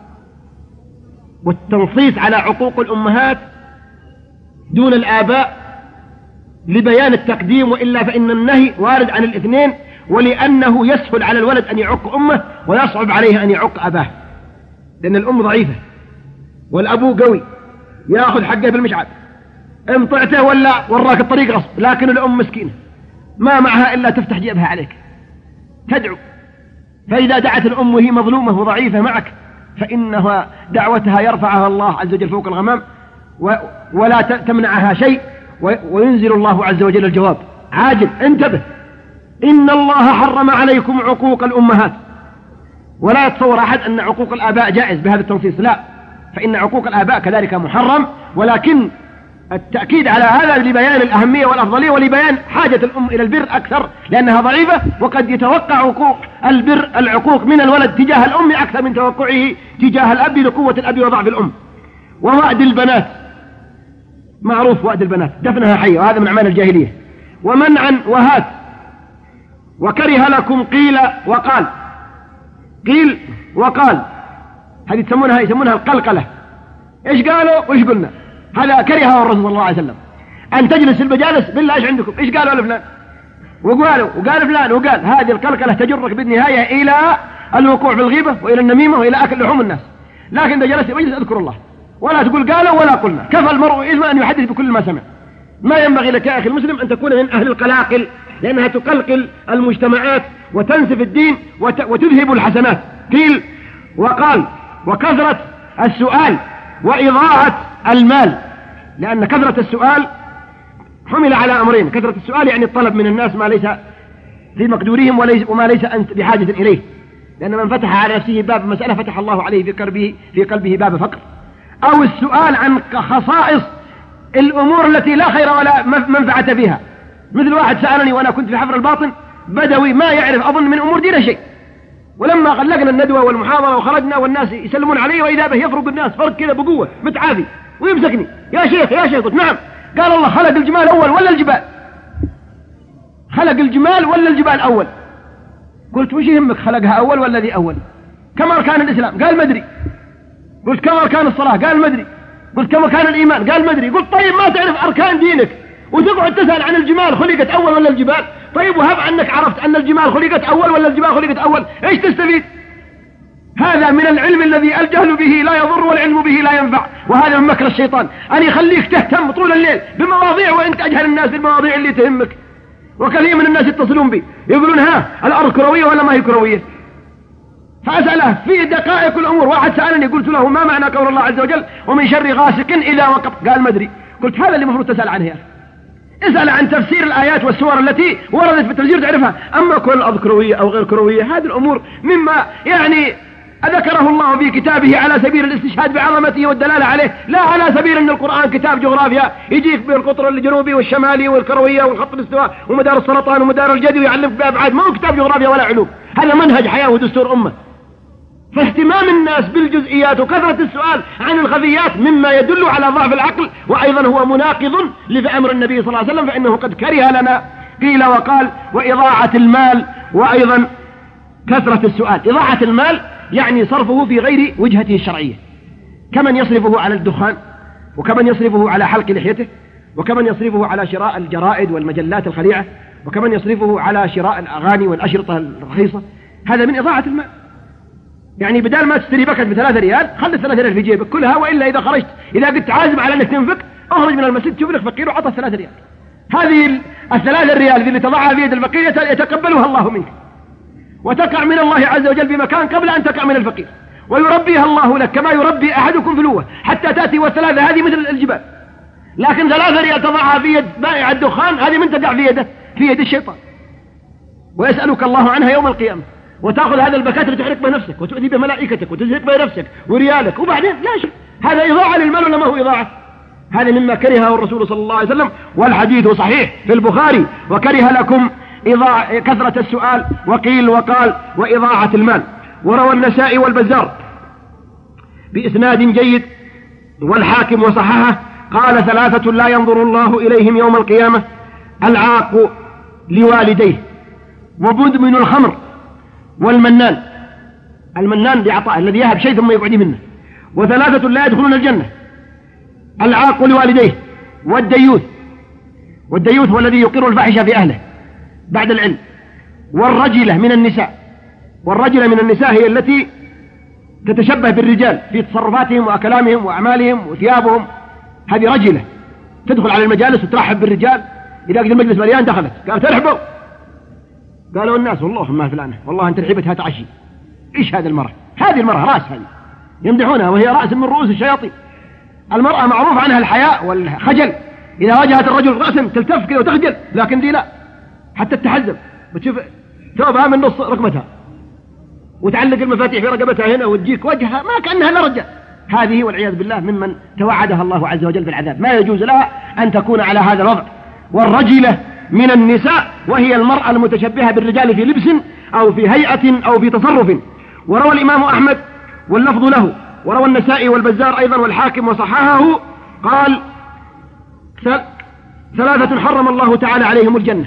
والتنصيص على عقوق الأمهات دون الآباء لبيان التقديم، وإلا فإن النهي وارد عن الاثنين، ولأنه يسهل على الولد أن يعق أمه ويصعب عليه أن يعق أباه، لأن الأم ضعيفة والأبو قوي يأخذ حقه بالمشعب. امطعته ولا وراك الطريق غصب، لكن الأم مسكينة ما معها إلا تفتح جيبها عليك تدعو. فإذا دعت الأم وهي مظلومة وضعيفة معك فإنها دعوتها يرفعها الله عز وجل فوق الغمام ولا تمنعها شيء، وينزل الله عز وجل الجواب عاجل. انتبه، إن الله حرم عليكم عقوق الأمهات. ولا يتصور أحد أن عقوق الآباء جائز بهذا التنصيص، لا، فإن عقوق الآباء كذلك محرم، ولكن التأكيد على هذا لبيان الأهمية والأفضلية ولبيان حاجة الأم إلى البر أكثر لأنها ضعيفة، وقد يتوقع عقوق العقوق من الولد تجاه الأم أكثر من توقعه تجاه الأب لقوة الأب وضعف الأم. ووعد البنات معروف، وعد البنات دفنها حية، وهذا من أعمال الجاهلية. ومنعا وهات، وكره لكم قيل وقال. قيل وقال هذه يسمونها القلقلة. إيش قالوا وإيش قلنا، هذا كرهه الرسول صلى الله عليه وسلم، أن تجلس في المجالس بالله إيش عندكم، إيش قالوا لفلان وقال فلان وقال. هذه القلقلة تجرك بالنهاية إلى الوقوع في الغيبة وإلى النميمة وإلى أكل لحوم الناس. لكن إذا جلست في مجلس اذكر الله ولا تقول قالوا ولا قلنا. كفى المرء إثما أن يحدث بكل ما سمع. ما ينبغي لك يا أخي المسلم أن تكون من أهل القلاقل، لأنها تقلقل المجتمعات وتنسف الدين وتذهب الحسنات. قيل وقال، وكثرة السؤال وإضاعة المال، لأن كثرة السؤال حمل على أمرين. كثرة السؤال يعني الطلب من الناس ما ليس في مقدورهم وما ليس أنت بحاجة إليه، لأن من فتح على نفسه باب مسألة فتح الله عليه في قلبه باب فقر. أو السؤال عن خصائص الأمور التي لا خير ولا منفعة فيها، مثل واحد سألني وأنا كنت في حفر الباطن بدوي ما يعرف أظن من أمور دينه شيء، ولما غلقنا الندوة والمحاضرة وخرجنا والناس يسلمون علي وإذا به يفرق الناس فرق كذا بقوة متعافي ويمسكني، يا شيخ قلت نعم. قال الله خلق الجمال أول ولا الجبال؟ خلق الجمال ولا الجبال أول؟ قلت وش يهمك خلقها أول ولا ذي أول؟ كم أركان الإسلام؟ قال مدري. قلت كم أركان الصلاة؟ قال مدري. قلت كم أركان الإيمان؟ قال مدري. قلت طيب ما تعرف أركان دينك وتقعد تسأل عن الجمال خلقت أول ولا الجبال؟ طيب وهب عنك عرفت أن الجمال خلقت أول ولا الجبال خلقت أول، إيش تستفيد؟ هذا من العلم الذي الجهل به لا يضر والعلم به لا ينفع، وهذا من مكر الشيطان أن يخليك تهتم طول الليل بمواضيع وأنت أجهل الناس بالمواضيع اللي تهمك. وكثير من الناس يتصلون بي يقولون الأرض كروية ولا ما هي كروية؟ فأسأله في دقائق الأمور. واحد سألني قلت له ما معنى قول الله عز وجل ومن شر غاسق إذا وقب؟ قال مدري. قلت هذا اللي المفروض تسأل عنه يا أخي، اسأل عن تفسير الآيات والسور التي وردت في التفسير تعرفها. أما كل الأرض كروية أو غير كروية هذه الأمور مما يعني ذكره الله في كتابه على سبيل الاستشهاد بعظمته والدلالة عليه، لا على سبيل أن القرآن كتاب جغرافيا يجيك بالقطر الجنوبي والشمالي والكروية والخط الاستواء ومدار السرطان ومدار الجدي ويعلمك بأبعاد. ما هو كتاب جغرافيا ولا علوم، هذا منهج حياة ودستور أمة. فاهتمام الناس بالجزئيات وكثرة السؤال عن الخفيات مما يدل على ضعف العقل، وأيضا هو مناقض لأمر النبي صلى الله عليه وسلم، فإنه قد كره لنا قيل وقال وإضاعة المال. وأيضا كثرة السؤال، إضاعة المال يعني صرفه في غير وجهته الشرعية، كمن يصرفه على الدخان، وكمن يصرفه على حلق لحيته، وكمن يصرفه على شراء الجرائد والمجلات الخليعة، وكمن يصرفه على شراء الأغاني والأشرطة الرخيصة. هذا من إضاعة المال. يعني بدال ما تشتري بكت ب3 ريال خلي 3 ريال في جيبك كلها، وإلا إذا خرجت إذا كنت عازم على أنك تنفق اخرج من المسجد شوف لك فقير وعطه 3 ريال. هذه 3 ريال اللي تضعها في يد الفقير يتقبلها الله منك، وتقع من الله عز وجل بمكان قبل أن تقع من الفقير، ويربيها الله لك كما يربي أحدكم فلوه حتى تأتي والثلاثة هذه مثل الجبال. لكن 3 ريال تضعها في يد بائع الدخان هذه من تقع في يد الشيطان، ويسألك الله عنها يوم القيامة، وتأخذ هذا البكات لتحرق به نفسك وتؤذي به ملائكتك وتزهق به نفسك وريالك، وبعدين لا شيء. هذا إضاعة للمال ولا ما هو إضاعة؟ هذا مما كرهه الرسول صلى الله عليه وسلم، والحديث صحيح في البخاري وكره لكم كثرة السؤال وقيل وقال وإضاعة المال. وروى النسائي والبزار بإسناد جيد والحاكم وصححه قال 3 لا ينظر الله إليهم يوم القيامة: العاق لوالديه، ومدمن الخمر، والمنان. المنان بعطاء الذي يهب شيء ثم يقعد منه. و3 لا يدخلون الجنة: العاق لوالديه، والديوث هو الذي يقر الفاحشة في أهله بعد العلم، والرجلة من النساء. والرجلة من النساء هي التي تتشبه بالرجال في تصرفاتهم وأكلامهم وأعمالهم وثيابهم، هذه رجلة تدخل على المجالس وترحب بالرجال، إذا قد المجلس مليان دخلت قال ترحبوا، قالوا الناس والله ما فلانة والله أنت رحبتها تعشي. إيش هذه المرأة؟ هذه المرأة رأس، هذه يمدحونها وهي رأس من رؤوس الشياطين. المرأة معروف عنها الحياء والخجل، إذا واجهت الرجل رأسا تلتف كذا وتخجل، لكن دي لا، حتى التحزم وتشوف ثوبها من نص رقبتها وتعلق المفاتيح في رقبتها هنا وتجيك وجهها ما كأنها لرجة. هذه والعياذ بالله ممن توعدها الله عز وجل بالعذاب، ما يجوز لها أن تكون على هذا الوضع. والرجلة من النساء وهي المرأة المتشبهة بالرجال في لبس أو في هيئة أو في تصرف. وروى الإمام أحمد واللفظ له، وروى النسائي والبزار أيضا والحاكم وصححه، قال 3 حرم الله تعالى عليهم الجنة: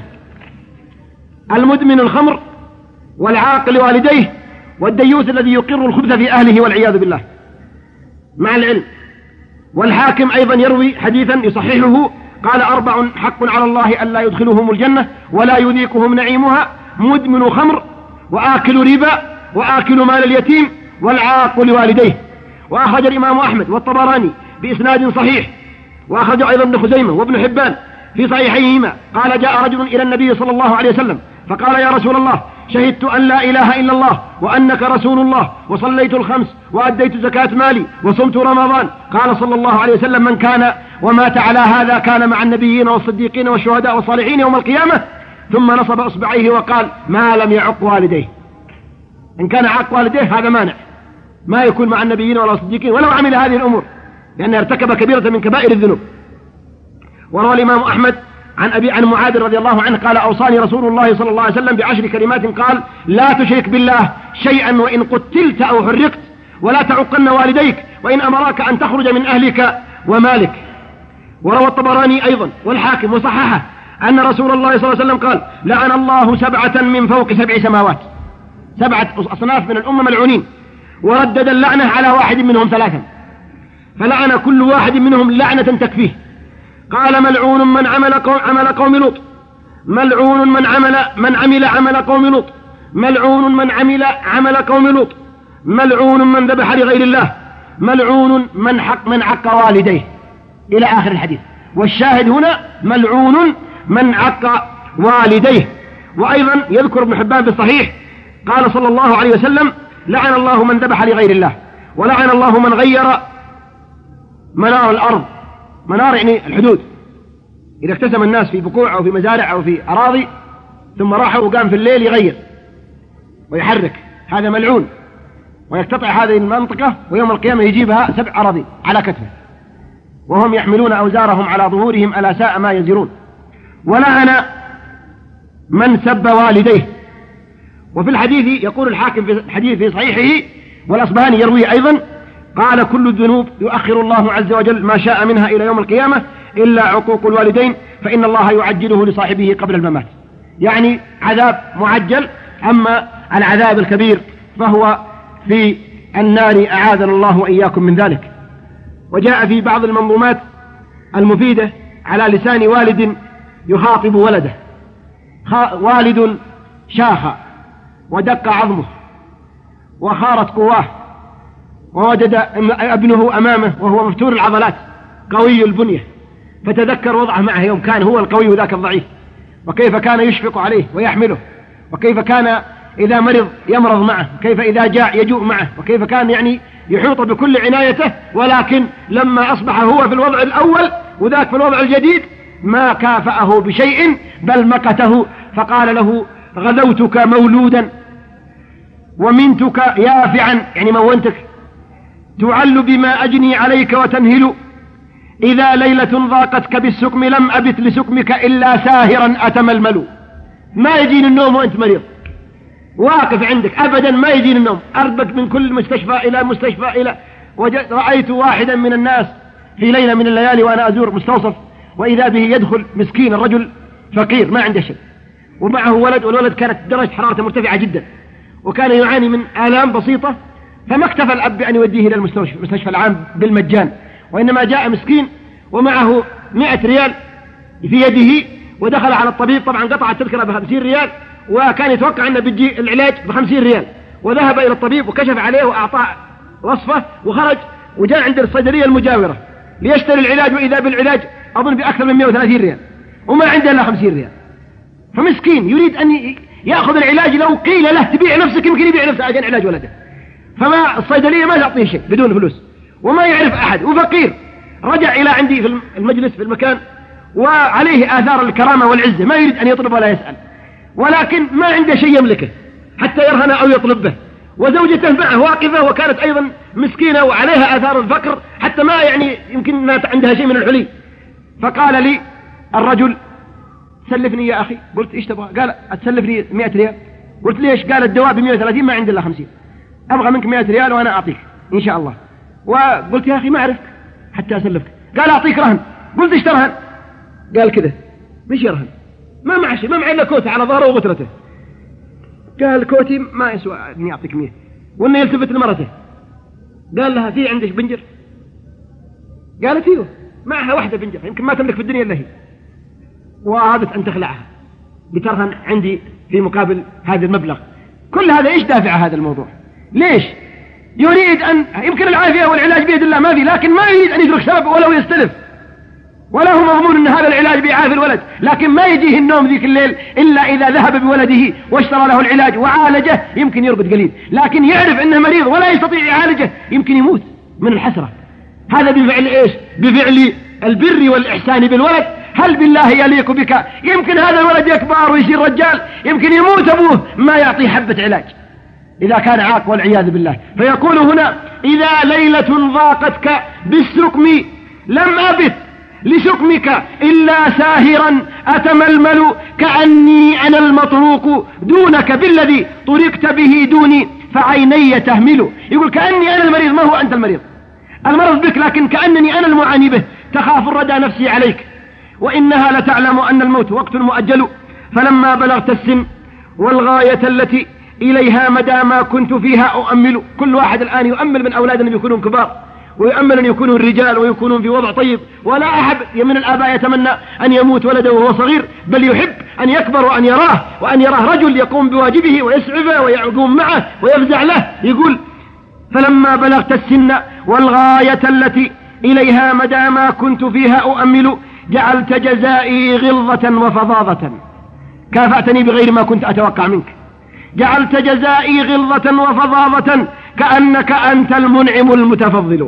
المدمن الخمر، والعاقل والديه، والديوث الذي يقر الخبث في أهله والعياذ بالله مع العلم. والحاكم أيضا يروي حديثا يصححه، قال 4 حق على الله ألا يدخلهم الجنة ولا يذيقهم نعيمها: مدمن خمر، وآكل ربا، وآكل مال اليتيم، والعاقل والديه. وأخرج الإمام أحمد والطبراني بإسناد صحيح، وأخرج أيضا ابن خزيمة وابن حبان في صحيحيهما، قال جاء رجل إلى النبي صلى الله عليه وسلم فقال: يا رسول الله، شهدت أن لا إله إلا الله وأنك رسول الله، وصليت الخمس، وأديت زكاة مالي، وصمت رمضان. قال صلى الله عليه وسلم: من كان ومات على هذا كان مع النبيين والصديقين والشهداء والصالحين يوم القيامة. ثم نصب إصبعيه وقال: ما لم يعق والديه. إن كان عق والديه هذا مانع، ما يكون مع النبيين ولا الصديقين ولو عمل هذه الأمور، لأنه ارتكب كبيرة من كبائر الذنوب. وروى الإمام أحمد عن معاذ رضي الله عنه قال: أوصاني رسول الله صلى الله عليه وسلم ب10 كلمات، قال: لا تشرك بالله شيئا وإن قتلت أو حرقت، ولا تعقن والديك، وإن أمراك أن تخرج من أهلك ومالك. وروى الطبراني أيضا والحاكم وصححه أن رسول الله صلى الله عليه وسلم قال: لعن الله 7 من فوق 7 سماوات، 7 أصناف من الأمة ملعونين، وردد اللعنة على واحد منهم 3، فلعن كل واحد منهم لعنة تكفيه. قال: ملعون من عمل قوم لوط، ملعون من عمل عمل قوم لوط، ملعون من عمل عمل قوم لوط، ملعون من ذبح لغير الله، ملعون من عق والديه، إلى آخر الحديث. والشاهد هنا ملعون من عق والديه. وأيضا يذكر ابن حبان في الصحيح قال صلى الله عليه وسلم: لعن الله من ذبح لغير الله، ولعن الله من غير منار الأرض. منار يعني الحدود، إذا اقتسم الناس في بقوع أو في مزارع أو في أراضي ثم راحوا وقام في الليل يغير ويحرك، هذا ملعون، ويقتطع هذه المنطقة ويوم القيامة يجيبها 7 أراضي على كتفه، وهم يحملون أوزارهم على ظهورهم ألا ساء ما يزرون. ولعن من سب والديه. وفي الحديث يقول الحاكم في الحديث في صحيحه والأصبهاني يرويه أيضا، قال: كل الذنوب يؤخر الله عز وجل ما شاء منها إلى يوم القيامة إلا عقوق الوالدين، فإن الله يعجله لصاحبه قبل الممات. يعني عذاب معجل، أما العذاب الكبير فهو في النار، أعاذنا الله وإياكم من ذلك. وجاء في بعض المنظومات المفيدة على لسان والد يخاطب ولده: والد شاخ ودق عظمه وخارت قواه، ووجد ابنه أمامه وهو مفتور العضلات قوي البنية، فتذكر وضعه معه يوم كان هو القوي وذاك الضعيف، وكيف كان يشفق عليه ويحمله، وكيف كان إذا مرض يمرض معه، كيف إذا جاء يجوء معه، وكيف كان يعني يحوط بكل عنايته. ولكن لما أصبح هو في الوضع الأول وذاك في الوضع الجديد ما كافأه بشيء بل مقته، فقال له: غذوتك مولودا ومنتك يافعا، يعني مونتك، تعل بما أجني عليك وتنهل، إذا ليلة ضاقتك بالسكم لم أبت لسكمك إلا ساهرا أتململ. ما يجين النوم وأنت مريض، واقف عندك أبدا ما يجين النوم، أربك من كل مستشفى إلى مستشفى رأيت واحدا من الناس في ليلة من الليالي وأنا أزور مستوصف، وإذا به يدخل مسكين الرجل فقير ما عنده شيء، ومعه ولد، والولد كانت درجة حرارته مرتفعة جدا، وكان يعاني من آلام بسيطة، فما اكتفى الأب بأن يوديه إلى المستشفى العام بالمجان، وإنما جاء مسكين ومعه 100 ريال في يده، ودخل على الطبيب. طبعا قطع التذكرة ب50 ريال، وكان يتوقع أنه بيجي العلاج ب50 ريال، وذهب إلى الطبيب وكشف عليه وأعطاه وصفة، وخرج وجاء عند الصيدلية المجاورة ليشتري العلاج، وإذا بالعلاج أظن بأكثر من 130 ريال وما عنده إلا 50 ريال، فمسكين يريد أن يأخذ العلاج. لو قيل له تبيع نفسك يمكن يبيع نفسه عشان علاج ولده، فما الصيدلية ما تعطيه شيء بدون فلوس وما يعرف أحد وفقير. رجع إلى عندي في المجلس في المكان وعليه آثار الكرامة والعزة، ما يريد أن يطلب ولا يسأل، ولكن ما عنده شيء يملكه حتى يرهن أو يطلب به، وزوجته معه واقفة وكانت أيضا مسكينة وعليها آثار الفقر حتى ما يعني يمكن ما عندها شيء من الحلي. فقال لي الرجل سلفني يا أخي. قلت إيش تبغى؟ قال أتسلفني 100 ريال. قلت ليش؟ قال الدواء ب130 ما عندي إلا 50، أبغى منك 100 ريال وأنا أعطيك إن شاء الله. وقلت يا أخي ما أعرفك حتى أسلفك. قال أعطيك رهن. قلت إيش ترهن؟ قال كذا. مش يرهن؟ ما معه شيء، ما معه إلا كوته على ظهره وغترته. قال كوتي ما يسوى إني أعطيك 100. وإنه يلتفت لمرته قال لها في عندك بنجر؟ قالت ايوه معها واحدة بنجر يمكن ما تملك في الدنيا إلا هي، وأرادت أن تخلعها بترهن عندي في مقابل هذا المبلغ. كل هذا إيش دافع هذا الموضوع؟ ليش؟ يريد أن يمكن العافية والعلاج بيد الله ما في، لكن ما يريد أن يترك سبب ولو يستلف، ولا هو مضمون أن هذا العلاج بيعافي الولد، لكن ما يجيه النوم ذيك الليل إلا إذا ذهب بولده واشترى له العلاج وعالجه، يمكن يرقد قليل، لكن يعرف أنه مريض ولا يستطيع يعالجه يمكن يموت من الحسرة. هذا بفعل إيش؟ بفعل البر والإحسان بالولد. هل بالله يليق بك يمكن هذا الولد يكبر ويصير رجال، يمكن يموت أبوه ما يعطي حبة علاج إذا كان عاق والعياذ بالله. فيقول هنا إذا ليلة ضاقتك بالسكم لم أبت لسكمك إلا ساهرا أتململ كأني أنا المطروق دونك بالذي طرقت به دوني فعيني تهمل. يقول كأني أنا المريض، ما هو أنت المريض، المرض بك، لكن كأنني أنا المعاني به، تخاف الردى نفسي عليك وإنها لتعلم أن الموت وقت مؤجل. فلما بلغت السن والغاية التي إليها مدى ما كنت فيها أؤمل. كل واحد الآن يؤمل من أولاد أن يكونون كبار، ويؤمل أن يكونوا الرجال ويكونون في وضع طيب، ولا أحد من الآباء يتمنى أن يموت ولده وهو صغير، بل يحب أن يكبر وأن يراه رجل يقوم بواجبه ويسعفه ويقوم معه ويفزع له. يقول فلما بلغت السن والغاية التي إليها مدى ما كنت فيها أؤمل جعلت جزائي غلظة وفظاظة، كافأتني بغير ما كنت أتوقع منك. جعلت جزائي غلظة وفظاظة كأنك أنت المنعم المتفضل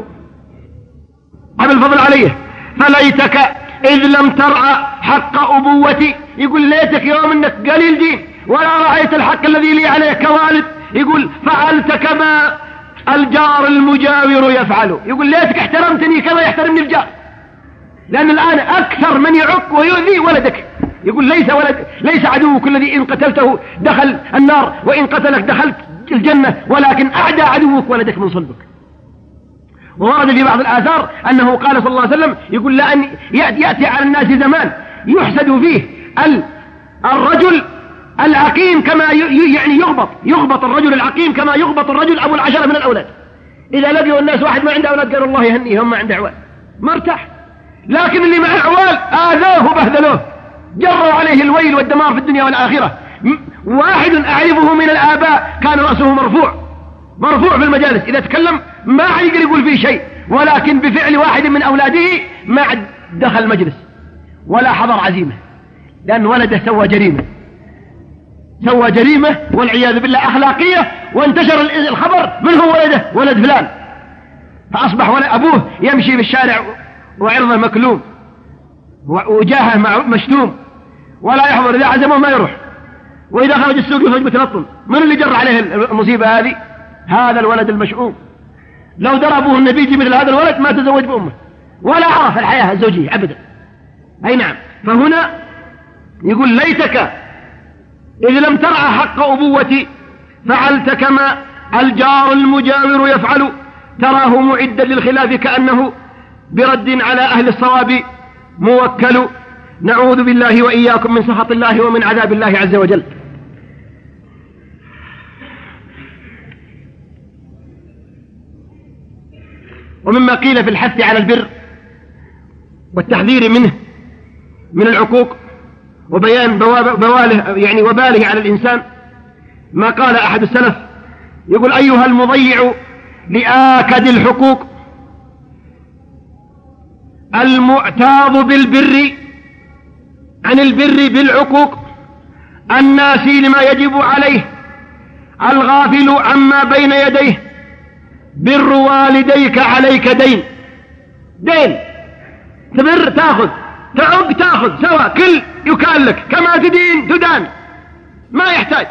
أبي الفضل عليه. فليتك إذ لم ترعى حق أبوتي. يقول ليتك يوم أنك قليل دين ولا رأيت الحق الذي لي عليك كوالد. يقول فعلت كما الجار المجاور يفعل. يقول ليتك احترمتني كما يحترمني الجار، لأن الآن أكثر من يعق ويؤذي ولدك. يقول ليس عدوك الذي إن قتلته دخل النار وإن قتلك دخلت الجنة، ولكن أعدى عدوك ولدك من صلبك. وورد في بعض الآثار أنه قال صلى الله عليه وسلم يقول لأن يأتي على الناس زمان يحسد فيه الرجل العقيم كما يعني يغبط الرجل العقيم كما يغبط الرجل أبو العشرة من الأولاد. إذا لقوا الناس واحد ما عنده أولاد قالوا الله يهنيهم ما عنده عوال ما ارتاح، لكن اللي معه عوال آذوه وبهدلوه جروا عليه الويل والدمار في الدنيا والآخرة. واحد أعرفه من الآباء كان رأسه مرفوع في المجالس، إذا تكلم ما يقدر يقول فيه شيء، ولكن بفعل واحد من أولاده ما عد دخل مجلس ولا حضر عزيمة، لأن ولده سوى جريمة والعياذ بالله أخلاقية، وانتشر الخبر من هو ولده ولد فلان، فأصبح أبوه يمشي بالشارع وعرضه مكلوم وجاهه مشتوم ولا يحضر، إذا عزمه ما يروح، وإذا خرج السوق يخرج متلطم. من اللي جر عليه المصيبة هذه؟ هذا الولد المشؤوم. لو ضربوه النبي مثل هذا الولد ما تزوج بأمه ولا عرف الحياة الزوجية أبدا. أي نعم. فهنا يقول ليتك إذ لم ترعى حق أبوتي فعلت كما الجار المجاور يفعل، تراه معدا للخلاف كأنه برد على أهل الصواب موكل. نعوذ بالله وإياكم من سخط الله ومن عذاب الله عز وجل. ومما قيل في الحث على البر والتحذير منه من العقوق وبيان وباله على الإنسان ما قال أحد السلف يقول أيها المضيع لآكد الحقوق المعتاض بالبر عن البر بالعقوق، الناسي لما يجب عليه، الغافل عما بين يديه. بر والديك عليك دين، دين تبر تاخذ، تعق تاخذ، سواء كل يكال لك، كما تدين تدان، ما يحتاج.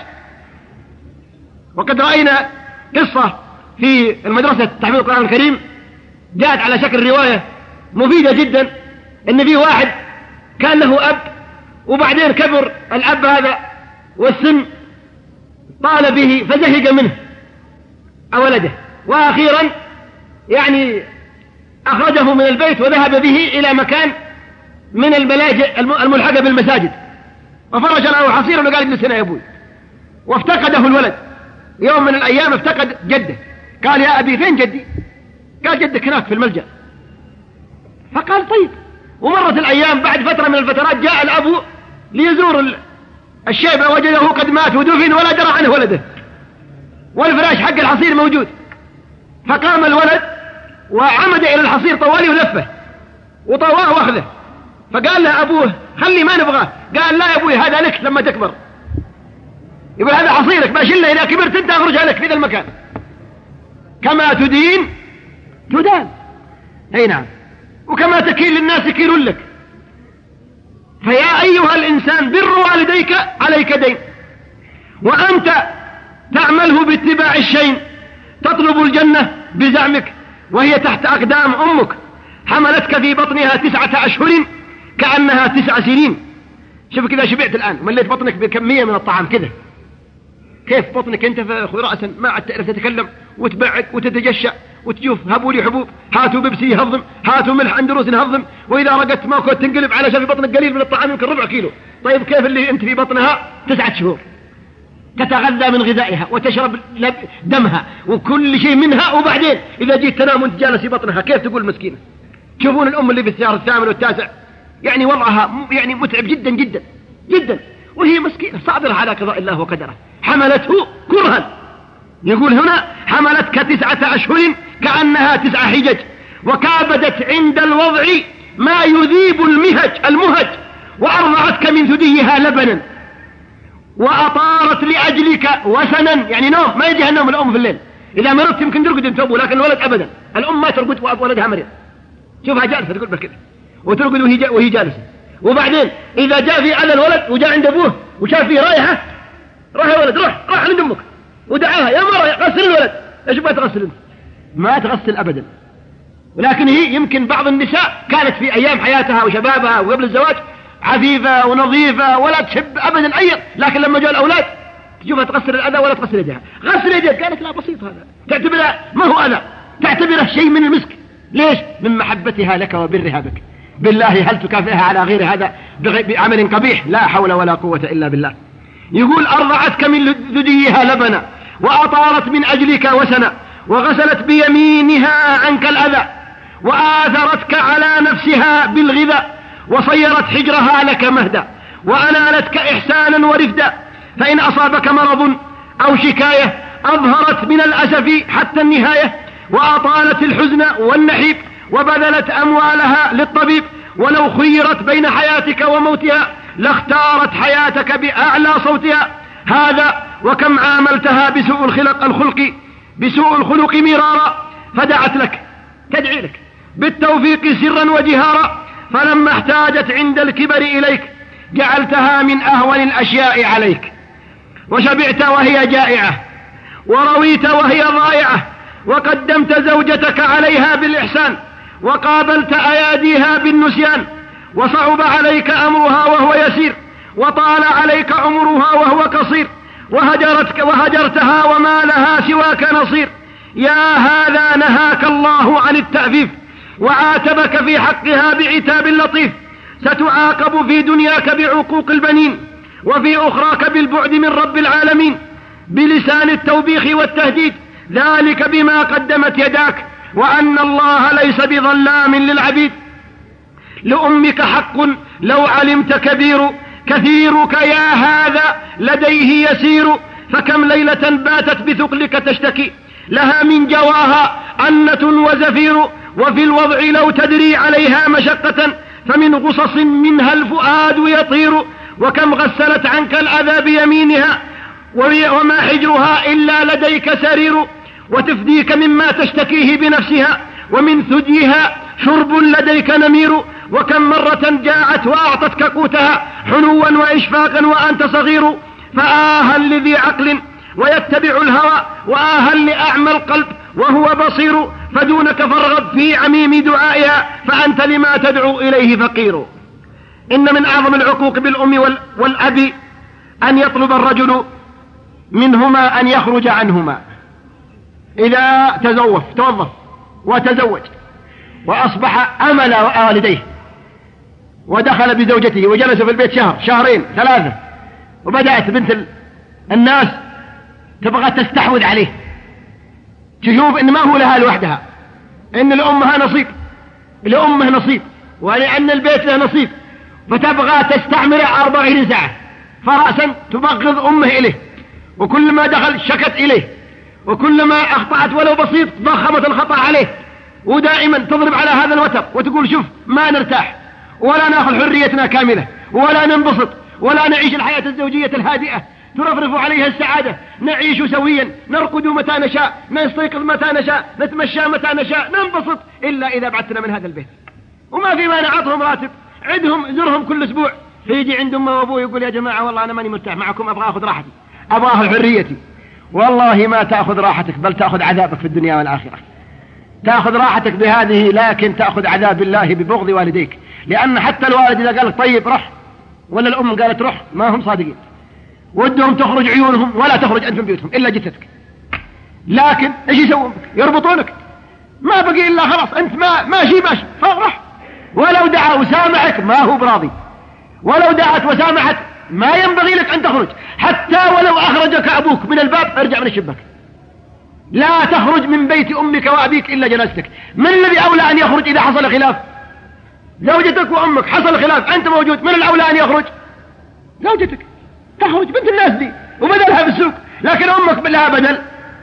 وقد رأينا قصة في المدرسة تحفيظ القرآن الكريم جاءت على شكل رواية مفيدة جدا، ان في واحد كان له أب، وبعدين كبر الأب هذا والسن طال به فزهق منه ولده، وأخيرا يعني أخرجه من البيت وذهب به إلى مكان من الملاجئ الملحقة بالمساجد، وفرج له حصيرا وقال اجلس هنا يا أبوي. وافتقده الولد يوم من الأيام، افتقد جده، قال يا أبي فين جدي؟ قال جدك هناك في الملجأ. فقال طيب. ومرت الأيام، بعد فترة من الفترات جاء الأب ليزور الشيبة، وجده قد مات ودفن ولا درى عنه ولده، والفراش حق الحصير موجود. فقام الولد وعمد إلى الحصير طوالي ولفه وطواه واخذه، فقال له أبوه خلي ما نبغاه. قال لا يا أبوي هذا لك لما تكبر، يقول هذا حصيرك باشله إذا كبرت انت أخرجها لك في ذا المكان، كما تدين تدان. أي نعم، وكما تكيل للناس يكيلون لك. فيا أيها الإنسان بر والديك عليك دين، وأنت تعمله باتباع الشيء، تطلب الجنة بزعمك وهي تحت أقدام أمك، حملتك في بطنها 9 أشهر كأنها 9 سنين. شوف كذا شبعت الآن ومليت بطنك بكمية من الطعام كذا، كيف بطنك انت رأسا ما عاد تعرف تتكلم وتبعد وتتجشع وتجوف. هبوا لي حبوب، هاتوا بيبسي يهضم، هاتوا ملح اندروس يهضم، واذا رقدت ما كنت تنقلب على شاف بطنك قليل من الطعام يمكن ربع كيلو. طيب كيف اللي انت في بطنها 9 شهور تتغذى من غذائها وتشرب دمها وكل شيء منها، وبعدين اذا جيت تنام وانت جالس في بطنها كيف تقول مسكينة؟ تشوفون الام اللي في السيارة الثامن والتاسع يعني وضعها يعني متعب جدا جدا جدا، وهي مسكينة صابرة على قضاء الله وقدره، حملته كرها. يقول هنا حملتك 9 أشهر كأنها 9 حجج، وكابدت عند الوضع ما يذيب المهج، وأرضعتك من ثديها لبنا، وأطارت لأجلك وسنا، يعني نوم ما يجيها النوم الأم في الليل، إذا مرضت يمكن ترقد انت أبوه، لكن الولد أبدا الأم ما ترقد ولدها مريض. شوفها جالسة تقول بكذا وترقد وهي جالسة. وبعدين إذا جاء في على الولد وجاء عند أبوه وشاف فيه رايحة، راح يا ولد راح عند أمك ودعاها يا مرة غسل الولد. ايش بقى تغسل انت؟ ما تغسل أبدا. ولكن هي يمكن بعض النساء كانت في أيام حياتها وشبابها وقبل الزواج عفيفة ونظيفة ولا تحب أبدا أي، لكن لما جاء الأولاد تشوفها تغسل الأذى ولا تغسل يدها. غسل يدك قالت لا بسيط هذا، تعتبرها ما هو أذى، تعتبره شيء من المسك. ليش؟ من محبتها لك وبرها بك. بالله هل تكافئها على غير هذا بعمل قبيح؟ لا حول ولا قوة إلا بالله. يقول أرضعتك من ثديها لبنا، وأطارت من أجلك وسنا، وغسلت بيمينها عنك الأذى، وآثرتك على نفسها بالغذاء، وصيرت حجرها لك مهدا، وأنالتك إحسانا ورفدا. فإن أصابك مرض أو شكاية أظهرت من الأسف حتى النهاية، وأطالت الحزن والنحيب، وبذلت أموالها للطبيب. ولو خيرت بين حياتك وموتها لاختارت حياتك بأعلى صوتها. هذا وكم عاملتها بسوء الخلق مرارا، فدعت لك تدعي لك بالتوفيق سرا وجهارا، فلما احتاجت عند الكبر إليك جعلتها من أهون الأشياء عليك، وشبعت وهي جائعة، ورويت وهي ضائعة، وقدمت زوجتك عليها بالإحسان، وقابلت أياديها بالنسيان، وصعب عليك أمرها وهو يسير، وطال عليك عمرها وهو قصير، وهجرتها وما لها سواك نصير. يا هذا نهاك الله عن التأفيف، وعاتبك في حقها بعتاب لطيف. ستعاقب في دنياك بعقوق البنين، وفي أخراك بالبعد من رب العالمين بلسان التوبيخ والتهديد، ذلك بما قدمت يداك، وأن الله ليس بظلام للعبيد. لأمك حق لو علمت كثيرك يا هذا لديه يسير، فكم ليلة باتت بثقلك تشتكي، لها من جواها أنة وزفير، وفي الوضع لو تدري عليها مشقة فمن غصص منها الفؤاد يطير. وكم غسلت عنك الأذى بيمينها وما حجرها إلا لديك سرير. وتفديك مما تشتكيه بنفسها ومن ثديها شرب لديك نمير. وكم مرة جاءت وأعطتك قوتها حنوا وإشفاقا وأنت صغير. فآها لذي عقل ويتبع الهوى وآها لأعمى القلب وهو بصير. فدونك فارغب في عميم دعائها فأنت لما تدعو إليه فقير. إن من أعظم العقوق بالأم والأب أن يطلب الرجل منهما أن يخرج عنهما. إذا توظف وتزوج وأصبح أمل والديه ودخل بزوجته وجلس في البيت شهر شهرين ثلاثة وبدأت بنت الناس تبغى تستحوذ عليه، تشوف إن ما هو لها لوحدها، إن لأمها نصيب، لأمه نصيب، ولأن البيت له نصيب، فتبغى تستعمل 24 ساعة، فرأسا تبغض أمه إليه، وكل ما دخل شكت إليه، وكل ما أخطأت ولو بسيط ضخمت الخطأ عليه، ودائما تضرب على هذا الوتر وتقول شوف ما نرتاح ولا نأخذ حريتنا كاملة ولا ننبسط ولا نعيش الحياة الزوجية الهادئة ترفرف عليها السعادة، نعيش سويا، نرقد متى نشاء، نستيقظ متى نشاء، نتمشى متى نشاء، ننبسط إلا إذا بعثنا من هذا البيت. وما في مانع عطهم راتب، عدهم زرهم كل أسبوع، فيجي عند أمه وأبوه يقول يا جماعة والله أنا ماني مرتاح معكم، أبغى أخذ راحتي، أبغى أخذ حريتي. والله ما تأخذ راحتك بل تأخذ عذابك في الدنيا والآخرة. تأخذ راحتك بهذه لكن تأخذ عذاب الله ببغض والديك، لأن حتى الوالد إذا قال طيب رح ولا الأم قالت رح ما هم صادقين، ودهم تخرج عيونهم ولا تخرج أنت من بيوتهم إلا جثتك. لكن إيش يسوون؟ يربطونك، ما بقي إلا خلاص أنت ماشي فرح. ولو دعا وسامحك ما هو براضي، ولو دعت وسامحت ما ينبغي لك أن تخرج، حتى ولو أخرجك أبوك من الباب ارجع من الشباك. لا تخرج من بيت أمك وأبيك إلا جنازتك. من الذي أولى أن يخرج إذا حصل خلاف؟ زوجتك وأمك، حصل خلاف أنت موجود، من الأولى أن يخرج؟ زوجتك. تخرج بنت الناس دي وبدلها بالسوق، لكن أمك لها بدل،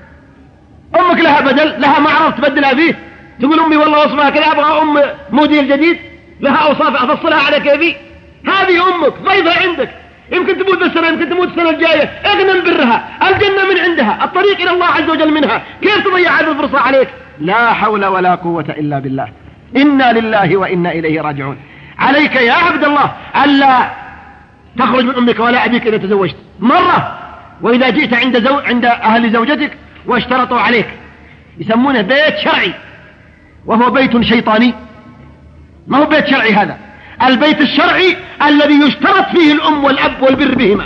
أمك لها بدل، لها معرض تبدلها فيه، تقول أمي والله وصفها كذا أبغى أم موديل جديد لها أوصاف أفصلها على كيفي. هذه أمك ضيفة عندك، يمكن تموت السنة، يمكن تموت السنة الجاية، اغنم برها، الجنة من عندها، الطريق إلى الله عز وجل منها، كيف تضيع هذه الفرصة عليك؟ لا حول ولا قوة إلا بالله. إنا لله وإنا إليه راجعون. عليك يا عبد الله ألا تخرج من أمك ولا أبيك إذا تزوجت مرة، وإذا جئت عند أهل زوجتك واشترطوا عليك، يسمونه بيت شرعي وهو بيت شيطاني، ما هو بيت شرعي هذا. البيت الشرعي الذي يشترط فيه الأم والأب والبر بهما.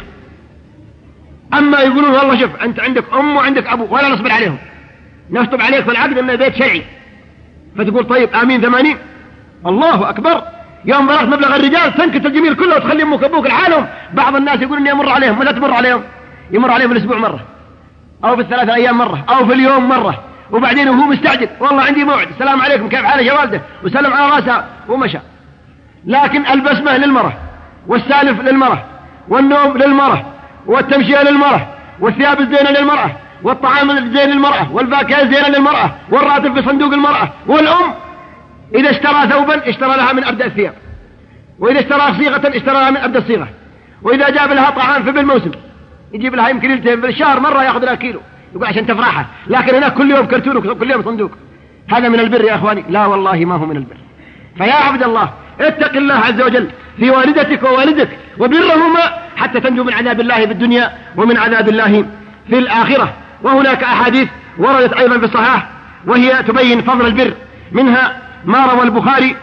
أما يقولون والله شوف أنت عندك أم وعندك أبو ولا نصبر عليهم، نكتب عليك في العقد أنه بيت شرعي، فتقول طيب آمين 80 الله أكبر، يوم بلغت مبلغ الرجال تنكت الجميل كله وتخلي أمك أبوك العالم. بعض الناس يقول إني أمر عليهم، ولا تمر عليهم، يمر عليهم في الأسبوع مرة أو في الثلاثة أيام مرة أو في اليوم مرة، وبعدين وهو مستعجل والله عندي موعد، السلام عليكم كيف حالك يا والده، وسلم على راسها ومشى. لكن البسمة للمرة، والسالف للمرة، والنوم للمرة، والتمشية للمرة، والثياب الزينة للمرأة، والطعام الزين للمرأة، والفاكهة الزينة للمرأة، والراتب في صندوق المرأة. والأم إذا اشترى ثوبا اشترى لها من أبدأ الثياب، وإذا اشترى صيغة اشترى لها من أبدأ الصيغة، وإذا جاب لها طعام في بالموسم يجيب لها يمكن يلتهم بالشهر مرة يأخذ لها كيلو، يقول عشان تفرحها. لكن هناك كل يوم كرتون وكل يوم صندوق. هذا من البر يا أخواني؟ لا والله ما هو من البر. فيا عبد الله اتق الله عز وجل في والدتك ووالدك وبرهما حتى تنجو من عذاب الله في الدنيا ومن عذاب الله في الآخرة. وهناك أحاديث وردت أيضا في الصحاح وهي تبين فضل البر، منها ما روى البخاري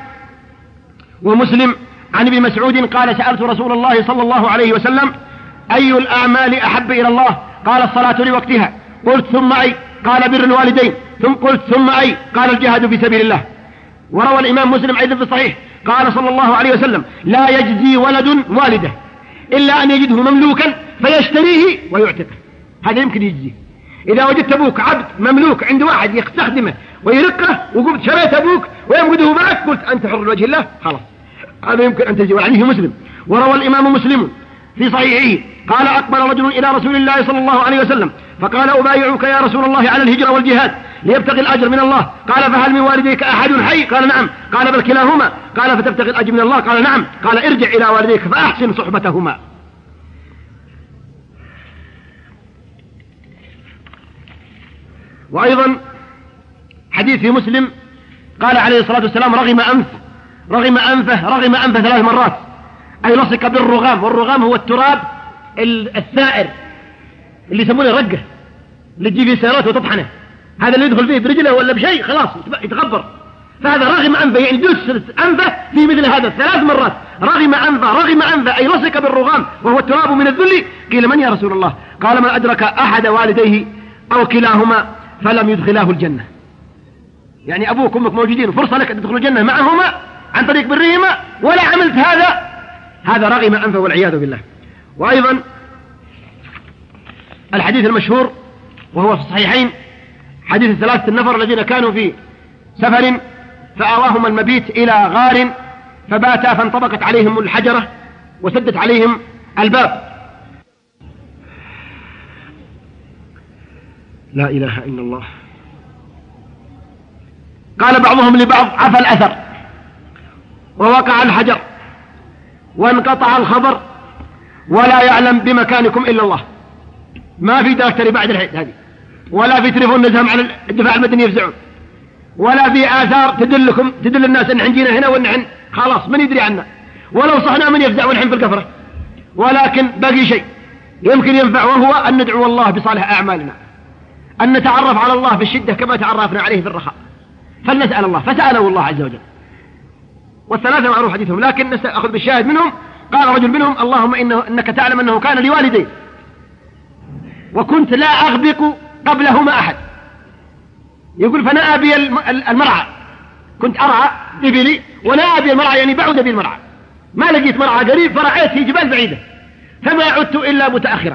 ومسلم عن ابن مسعود قال سألت رسول الله صلى الله عليه وسلم أي الأعمال أحب إلى الله؟ قال الصلاة لوقتها. قلت ثم أي؟ قال بر الوالدين. قلت ثم أي؟ قال الجهاد في سبيل الله. وروى الإمام مسلم أيضا في الصحيح قال صلى الله عليه وسلم لا يجزي ولد والده إلا أن يجده مملوكا فيشتريه ويعتقه. هذا يمكن يجزي. إذا وجدت أبوك عبد مملوك عند واحد يستخدمه ويرقه وقلت شريت أبوك ويمقده معك قلت أنت حر لوجه الله، خلاص هذا يمكن أن تجزي. وعليه مسلم. وروى الإمام مسلم في صحيحه قال أقبل رجل إلى رسول الله صلى الله عليه وسلم فقال أبايعك يا رسول الله على الهجرة والجهاد ليبتغي الأجر من الله. قال فهل من والديك أحد حي؟ قال نعم. قال بل كلاهما. قال فتبتغي الأجر من الله؟ قال نعم. قال ارجع إلى والديك فأحسن صحبتهما. وأيضا حديث في مسلم قال عليه الصلاة والسلام رغم أنفه 3 مرات، أي لصق بالرغام. والرغام هو التراب الثائر اللي يسمونه رقة، اللي تجي فيه سيارات وتطحنه، هذا اللي يدخل فيه برجله ولا بشيء خلاص يتغبر. فهذا رغم أنفه، يعني دس أنفه في مثل هذا 3 مرات. رغم أنفه أي لصق بالرغام وهو التراب من الذل. قيل من يا رسول الله؟ قال من أدرك أحد والديه أو كلاهما فلم يدخلاه الجنة. يعني أبوك وأمك موجودين، فرصة لك أن تدخل الجنة معهما عن طريق برهما، ولا عملت هذا رغم أنفه والعياذ بالله. وأيضا الحديث المشهور وهو في الصحيحين، حديث 3 النفر الذين كانوا في سفر فآواهم المبيت إلى غار فباتا فانطبقت عليهم الحجرة وسدت عليهم الباب. لا إله إلا الله. قال بعضهم لبعض عفى الأثر ووقع الحجر وانقطع الخبر ولا يعلم بمكانكم إلا الله. ما في داكتري بعد الحين هذه، ولا في تليفون نزهم على الدفاع المدني يفزعون، ولا في آثار تدل الناس أن عندنا هنا وأن خلاص من يدري عنا، ولو صحنا من يفزع ونحن في الكفرة. ولكن باقي شيء يمكن ينفع، وهو أن ندعو الله بصالح أعمالنا، أن نتعرف على الله في الشدة كما تعرفنا عليه في الرخاء. فلنسأل الله، فسأله الله عز وجل. والثلاثة معروف حديثهم، لكن نأخذ بالشاهد منهم. قال رجل منهم اللهم إنك تعلم أنه كان لوالدي وكنت لا أغبق قبلهما أحد. يقول فنأى بي المرعى، كنت أرعى إبلي ونأى بي المرعى، يعني بعد بي المرعى، ما لقيت مرعى قريب فرعيت في جبال بعيدة، فما عدت إلا متأخرا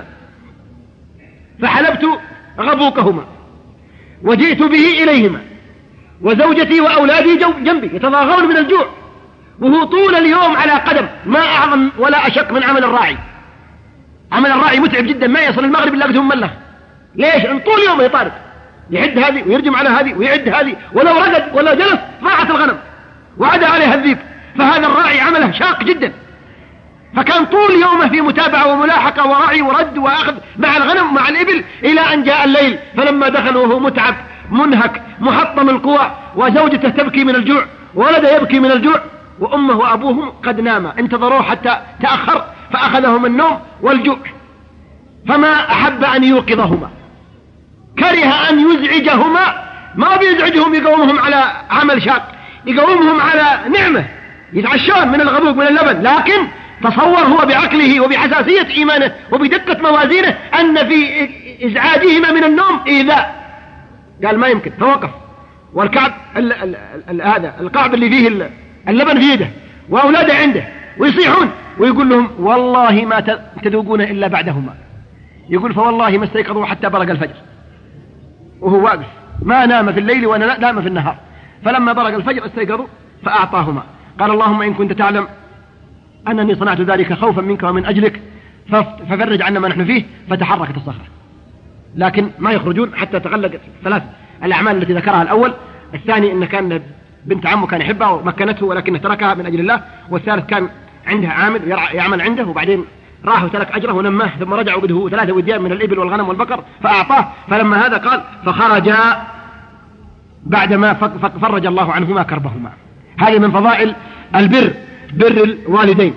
فحلبت غبوكهما وجئت به إليهما وزوجتي وأولادي جنبي يتضاغون من الجوع، وهو طول اليوم على قدم، ما أعظم ولا أشق من عمل الراعي. عمل الراعي متعب جدا، ما يصل المغرب إلا قدهم مله. ليش؟ ان طول يوم يطارد، يعد هذه ويرجم على هذه ويعد هذه، ولو رقد ولا جلس ضاعت الغنم وعدا عليها الذيب. فهذا الراعي عمله شاق جدا، فكان طول يومه في متابعة وملاحقة ورعي ورد وأخذ مع الغنم مع الإبل، إلى أن جاء الليل. فلما دخل وهو متعب منهك محطم القوى، وزوجته تبكي من الجوع وولده يبكي من الجوع، وأمه وأبوهم قد ناما، انتظروه حتى تأخر فأخذهم النوم والجوع، فما أحب أن يوقظهما، كره أن يزعجهما. ما بيزعجهم يقومهم على عمل شاق، يقومهم على نعمة يتعشون من الغبوق من اللبن، لكن تصور هو بعقله وبحساسية إيمانه وبدقة موازينه أن في إزعاجهما من النوم إيذاء. قال ما يمكن، فوقف. والكعب هذا القعب اللي فيه اللبن في يده وأولاده عنده، ويصيحون ويقول لهم والله ما تذوقون إلا بعدهما. يقول فوالله ما استيقظوا حتى برق الفجر، وهو واقف ما نام في الليل ولا نام في النهار. فلما برق الفجر استيقظوا فأعطاهما. قال اللهم إن كنت تعلم أنني صنعت ذلك خوفا منك ومن أجلك ففرج عنا ما نحن فيه. فتحركت الصخرة، لكن ما يخرجون حتى تغلقت 3 الأعمال التي ذكرها الأول. الثاني إن كان بنت عمه كان يحبها ومكنته ولكنه تركها من أجل الله. والثالث كان عندها عامل يعمل عنده، وبعدين راح وترك أجره ونماه، ثم رجع وقده 3 وديان من الإبل والغنم والبقر فأعطاه. فلما هذا قال فخرجا بعدما فرج الله عنهما كربهما. هذه من فضائل البر، بر الوالدين.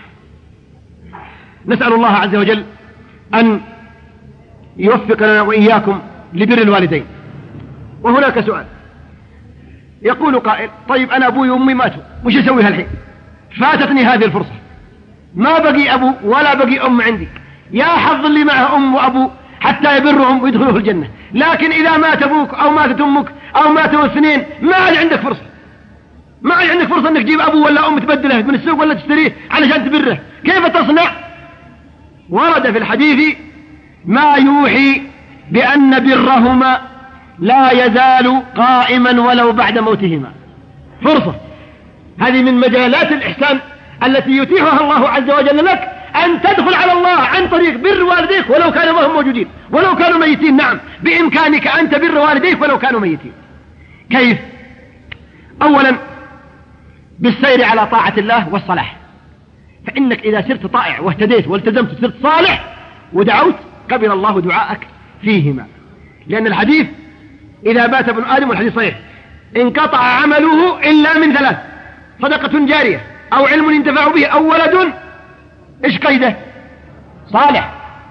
نسأل الله عز وجل أن يوفقنا وإياكم لبر الوالدين. وهناك سؤال، يقول قائل طيب أنا أبوي وأمي ماتوا، وش أسوي هالحين؟ فاتتني هذه الفرصة، ما بقي أبو ولا بقي أم عندي، يا حظ اللي معه أم وأبو حتى يبرهم ويدخلوا في الجنة. لكن إذا مات أبوك أو ماتت أمك أو ماتوا الاثنين ما عاد عندك فرصة، ما عاد عندك فرصة أنك تجيب أبو ولا أم تبدله من السوق ولا تشتريه علشان تبره. كيف تصنع؟ ورد في الحديث ما يوحي بأن برهما لا يزال قائما ولو بعد موتهما. فرصة، هذه من مجالات الإحسان التي يتيحها الله عز وجل لك، أن تدخل على الله عن طريق بر والديك ولو كانوا وهم موجودين، ولو كانوا ميتين. نعم، بإمكانك أن تبر والديك ولو كانوا ميتين. كيف؟ أولا بالسير على طاعة الله والصلاح، فإنك إذا صرت طائع واهتديت والتزمت صرت صالح ودعوت قبل الله دعاءك فيهما. لأن الحديث إذا بات ابن آدم، والحديث صحيح، انقطع عمله إلا من ثلاث: صدقة جارية أو علم ينتفع به أو ولد إيش قيده؟ صالح.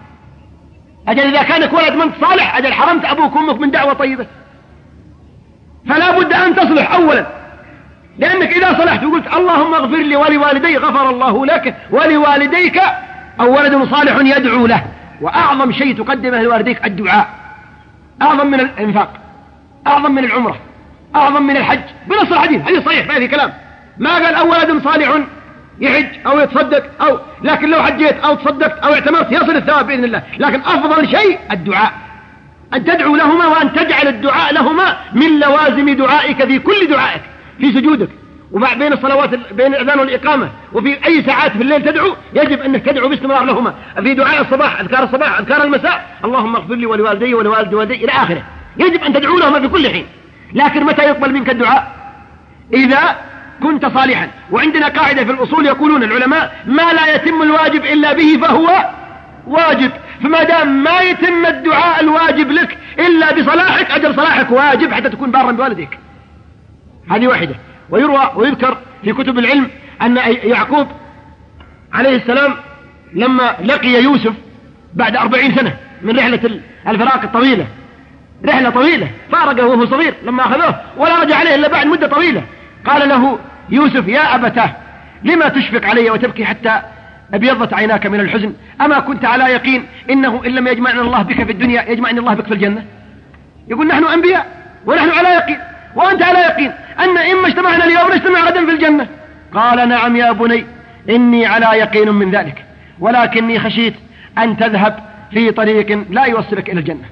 أجل إذا كانك ولد من صالح أجل حرمت أبوك وأمك من دعوة طيبة، فلا بد أن تصلح أولا، لأنك إذا صلحت وقلت اللهم اغفر لي ولوالدي غفر الله لك ولوالديك، أو ولد صالح يدعو له. وأعظم شيء تقدمه لوالديك الدعاء، أعظم من الإنفاق، أعظم من العمرة، أعظم من الحج، بنص الحديث، حديث صحيح ما في كلام. ما قال أو ولد صالح يحج أو يتصدق أو، لكن لو حجيت أو تصدقت أو اعتمرت يصل الثواب بإذن الله. لكن أفضل شيء الدعاء، أن تدعو لهما وأن تجعل الدعاء لهما من لوازم دعائك في كل دعائك، في سجودك وبين الصلوات، بين الأذان والإقامة، وفي أي ساعات في الليل تدعو، يجب أنك تدعو باستمرار لهما. في دعاء الصباح، أذكار الصباح، أذكار المساء، اللهم اغفر لي ولوالدي ولوالد والدي إلى آخره، يجب أن تدعو لهما في كل حين. لكن متى يقبل منك الدعاء؟ إذا كنت صالحا. وعندنا قاعدة في الأصول يقولون العلماء: ما لا يتم الواجب إلا به فهو واجب. فما دام ما يتم الدعاء الواجب لك إلا بصلاحك، أجل صلاحك واجب حتى تكون بارا بوالديك. هذه واحدة. ويروى ويذكر في كتب العلم أن يعقوب عليه السلام لما لقي يوسف بعد 40 سنة من رحلة الفراق الطويلة، رحلة طويلة، فارقه وهو صغير لما أخذوه ولا رجع عليه إلا بعد مدة طويلة، قال له يوسف: يا أبتاه لما تشفق علي وتبكي حتى أبيضت عيناك من الحزن؟ أما كنت على يقين إنه إن لم يجمعنا الله بك في الدنيا يجمعني الله بك في الجنة؟ يقول نحن أنبياء ونحن على يقين، وأنت على يقين أن إما اجتمعنا اليوم نجتمع غدا في الجنة. قال: نعم يا بني، إني على يقين من ذلك، ولكني خشيت أن تذهب في طريق لا يوصلك إلى الجنة.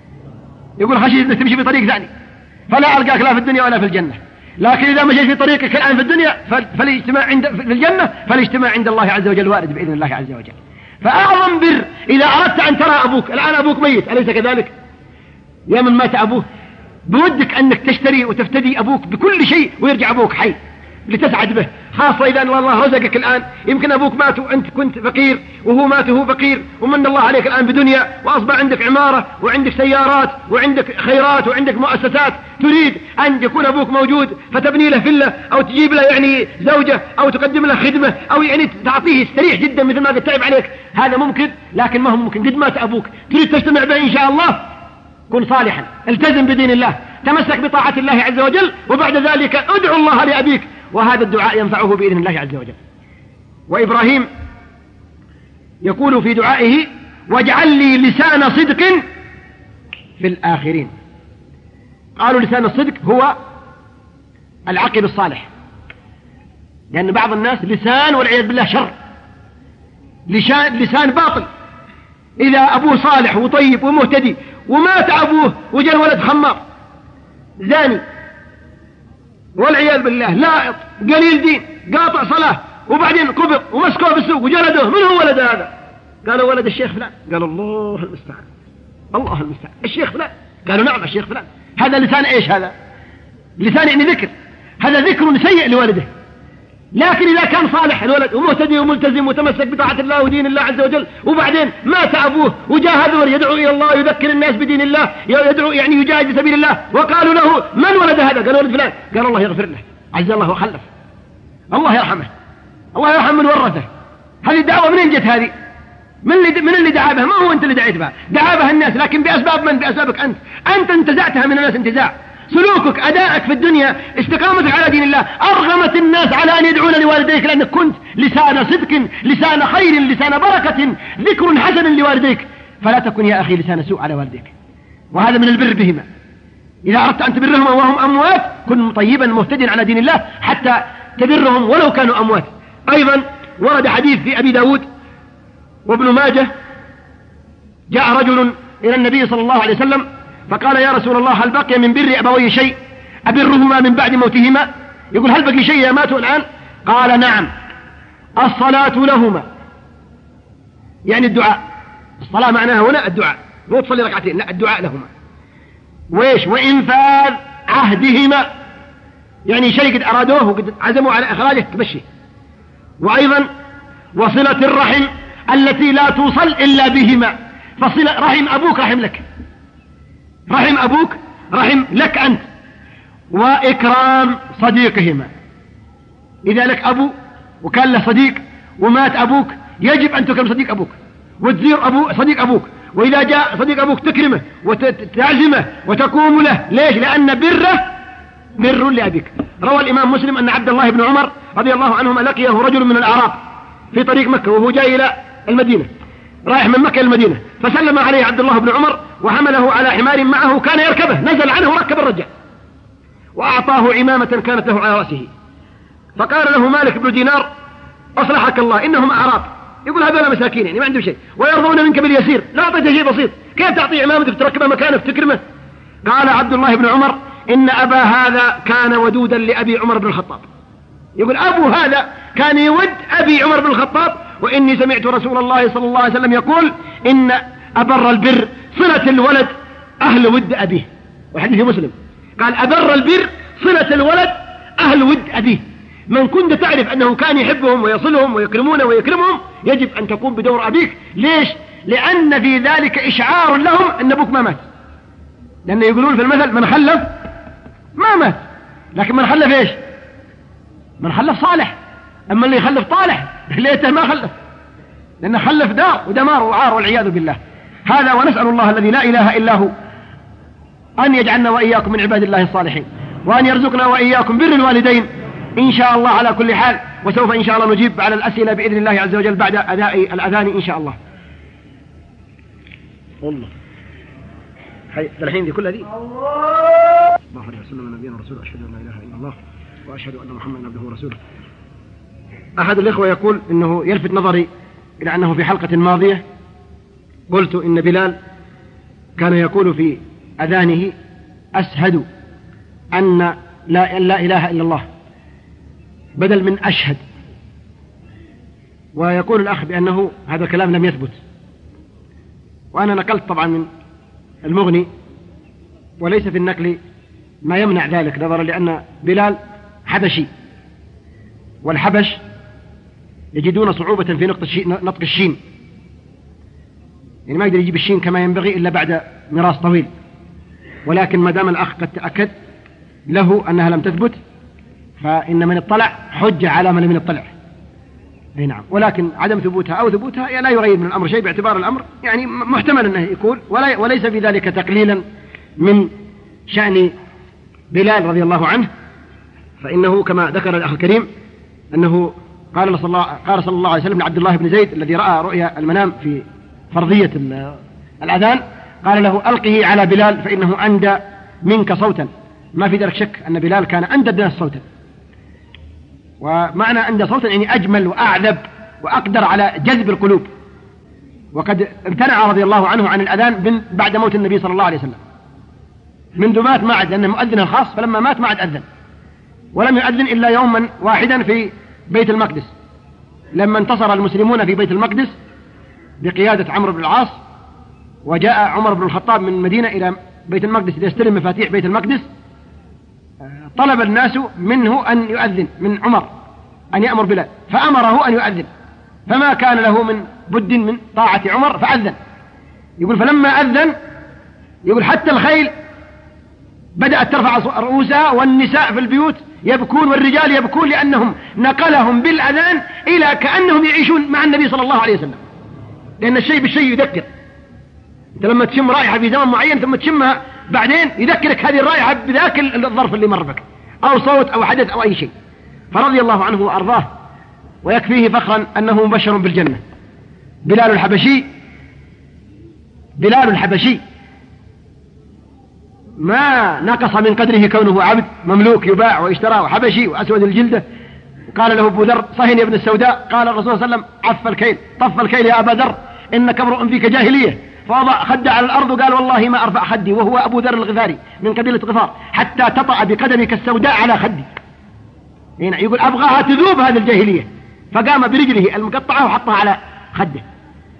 يقول خشيت أنك تمشي في طريق ثاني فلا ألقاك لا في الدنيا ولا في الجنة، لكن إذا مشيت في طريقك الآن في الدنيا فالاجتماع في الجنة، فالاجتماع عند الله عز وجل وارد بإذن الله عز وجل. فأعظم بر إذا أردت أن ترى أبوك، الآن أبوك ميت أليس كذلك؟ يا من مات أبوه بودك أنك تشتري وتفتدي أبوك بكل شيء ويرجع أبوك حي لتسعد به، خاصة إذا الله رزقك الآن. يمكن أبوك مات وأنت كنت فقير وهو مات وهو فقير، ومن الله عليك الآن بدنيا، وأصبح عندك عمارة وعندك سيارات وعندك خيرات وعندك مؤسسات، تريد أن يكون أبوك موجود فتبني له فيلا أو تجيب له يعني زوجة أو تقدم له خدمة أو يعني تعطيه استريح جدا مثل ما قد تعب عليك. هذا ممكن، لكن ما هو ممكن قد مات أبوك. تريد تجتمع به إن شاء الله، كن صالحا، التزم بدين الله، تمسك بطاعة الله عز وجل، وبعد ذلك ادعو الله لأبيك، وهذا الدعاء ينفعه بإذن الله عز وجل. وإبراهيم يقول في دعائه: واجعل لي لسان صدق في الآخرين. قالوا لسان الصدق هو العقل الصالح، لأن بعض الناس لسان والعياذ بالله شر، لسان باطل. إذا أبوه صالح وطيب ومهتدي ومات أبوه وجاء الولد خمار زاني والعياذ بالله، لائط قليل دين قاطع صلاة، وبعدين قبض ومسكوه بالسوق وجلدوه، من هو ولد هذا؟ قالوا ولد الشيخ فلان. قالوا الله المستعان، الله المستعان، الشيخ فلان. قالوا نعم الشيخ فلان. هذا لسان ايش؟ هذا لسان يعني ذكر، هذا ذكر سيء لوالده. لكن إذا كان صالح الولد ومهتدي وملتزم وتمسك بطاعة الله ودين الله عز وجل، وبعدين مات أبوه وجاء هذا يدعو إلى الله يذكر الناس بدين الله، يدعو يعني يجاهد في سبيل الله، وقالوا له من ولد هذا؟ قالوا ولد فلان. قال الله يغفر له، عز الله وخلف، الله يرحمه، الله يرحم من ورثه. هذه الدعوة منين جت هذه؟ من اللي دعا بها؟ ما هو أنت اللي دعيت بها، دعا بها الناس، لكن بأسباب من؟ بأسبابك أنت انتزعتها من الناس انتزاع. سلوكك، أدائك في الدنيا، استقامتك على دين الله أرغمت الناس على أن يدعون لوالديك، لأنك كنت لسان صدق، لسان خير، لسان بركة، ذكر حسن لوالديك. فلا تكن يا أخي لسان سوء على والديك، وهذا من البر بهما. إذا أردت أن تبرهما وهم أموات كن طيبا مهتديا على دين الله حتى تبرهم ولو كانوا أموات. أيضا ورد حديث في أبي داود وابن ماجه: جاء رجل إلى النبي صلى الله عليه وسلم فقال: يا رسول الله، هل بقي من بر أبوي شيء أبرهما من بعد موتهما؟ يقول هل بقي شيء يا ماتوا الآن؟ قال: نعم، الصلاة لهما يعني الدعاء. الصلاة معناها هنا الدعاء، مو تصلي ركعتين، لا الدعاء لهما. وإيش؟ وإنفاذ عهدهما، يعني شيء قد أرادوه وقد عزموا على إخراجه تمشي. وأيضا وصلة الرحم التي لا توصل إلا بهما، فصلة رحم أبوك رحم لك، رحم أبوك رحم لك أنت. وإكرام صديقهما، إذا لك أبو وكان له صديق ومات أبوك يجب أن تكرم صديق أبوك وتزير صديق أبوك، وإذا جاء صديق أبوك تكرمه وتعزمه وتقوم له. ليش؟ لأن بره بر لأبيك. روى الإمام مسلم أن عبد الله بن عمر رضي الله عنهما لقيه رجل من الأعراب في طريق مكة وهو جاي إلى المدينة، رايح من مكة إلى المدينة، فسلم عليه عبد الله بن عمر وحمله على حمار معه كان يركبه، نزل عنه وركب الرجل وأعطاه عمامة كانت له على رأسه. فقال له مالك بن دينار أصلحك الله إنهم أعراب، يقول هذول مساكين يعني ما عندهم شيء ويرضون منك باليسير، لا أعطيته شيء بسيط، كيف تعطي عمامتك تركبها مكانك تكرمه؟ قال عبد الله بن عمر إن أبا هذا كان ودودا لأبي عمر بن الخطاب، يقول أبو هذا كان يود أبي عمر بن الخطاب، وإني سمعت رسول الله صلى الله عليه وسلم يقول إن أبر البر صلة الولد أهل ود أبيه، وحديث مسلم قال أبر البر صلة الولد أهل ود أبيه. من كنت تعرف أنه كان يحبهم ويصلهم ويكرمونه ويكرمهم يجب أن تقوم بدور أبيك. ليش؟ لأن في ذلك إشعار لهم أن أبوك ما مات، لأن يقولون في المثل من خلف ما مات، لكن من خلف إيش؟ من خلف صالح، أما اللي يخلف طالح ليته ما خلف، لأنه خلف دار ودمار وعار والعياذ بالله. هذا ونسأل الله الذي لا إله إلا هو أن يجعلنا وإياكم من عباد الله الصالحين، وأن يرزقنا وإياكم بر الوالدين إن شاء الله على كل حال. وسوف إن شاء الله نجيب على الأسئلة بإذن الله عز وجل بعد أداء الأذان إن شاء الله. والله الحين دي كل هذه الله عليه وسلم نبينا ورسوله، أشهد أن لا إله إلا الله وأشهد أن محمدا عبده ورسوله. أحد الإخوة يقول إنه يلفت نظري إلى أنه في حلقة ماضية قلت إن بلال كان يقول في أذانه أشهد أن لا إله إلا الله بدل من أشهد، ويقول الأخ بأنه هذا الكلام لم يثبت، وأنا نقلت طبعا من المغني وليس في النقل ما يمنع ذلك، نظرا لأن بلال حبشي، والحبش يجدون صعوبة في نطق الشين، يعني ما يقدر يجيب الشين كما ينبغي إلا بعد مراس طويل، ولكن ما دام الأخ قد تأكد له أنها لم تثبت فإن من اطلع حجة على من لم يطلع. أي نعم، ولكن عدم ثبوتها أو ثبوتها يعني لا يغير من الأمر شيء، باعتبار الأمر يعني محتمل أنه يكون، وليس في ذلك تقليلا من شأن بلال رضي الله عنه، فإنه كما ذكر الأخ الكريم أنه قال صلى الله عليه وسلم لعبد الله بن زيد الذي رأى رؤيا المنام في فرضية الأذان، قال له ألقه على بلال فإنه أندى منك صوتا. ما في ذلك شك أن بلال كان أندى الناس صوتا، ومعنى أندى صوتا يعني أجمل وأعذب وأقدر على جذب القلوب، وقد امتنع رضي الله عنه عن الأذان بعد موت النبي صلى الله عليه وسلم، منذ مات ما عد، لأنه مؤذن الخاص، فلما مات ما عد أذن، ولم يؤذن إلا يوما واحدا في بيت المقدس لما انتصر المسلمون في بيت المقدس بقيادة عمرو بن العاص، وجاء عمر بن الخطاب من المدينة إلى بيت المقدس ليستلم مفاتيح بيت المقدس، طلب الناس منه أن يؤذن، من عمر أن يأمر بلال، فأمره أن يؤذن، فما كان له من بد من طاعة عمر فأذن. يقول فلما أذن يقول حتى الخيل بدأت ترفع رؤوسها والنساء في البيوت يبكون والرجال يبكون، لأنهم نقلهم بالأذان إلى كأنهم يعيشون مع النبي صلى الله عليه وسلم، لأن الشيء بالشيء يذكر. أنت لما تشم رائحة في زمن معين ثم تشمها بعدين يذكرك هذه الرائحة بذاك الظرف اللي مر بك، أو صوت أو حدث أو أي شيء. فرضي الله عنه وأرضاه، ويكفيه فخرا أنه مبشر بالجنة. بلال الحبشي ما نقص من قدره كونه عبد مملوك يباع ويشترى وحبشي وأسود الجلدة. قال له أبو ذر صهن يا ابن السوداء، قال الرسول صلى الله عليه وسلم عف الكيل طف الكيل يا أبا ذر إنك امرؤ فيك جاهلية، فوضع خده على الأرض وقال والله ما أرفع خدي، وهو أبو ذر الغفاري من قبيلة غفار، حتى تطأ بقدمك السوداء على خدي. هنا يقول أبغاها تذوب هذه الجاهلية، فقام برجله المقطعة وحطها على خده.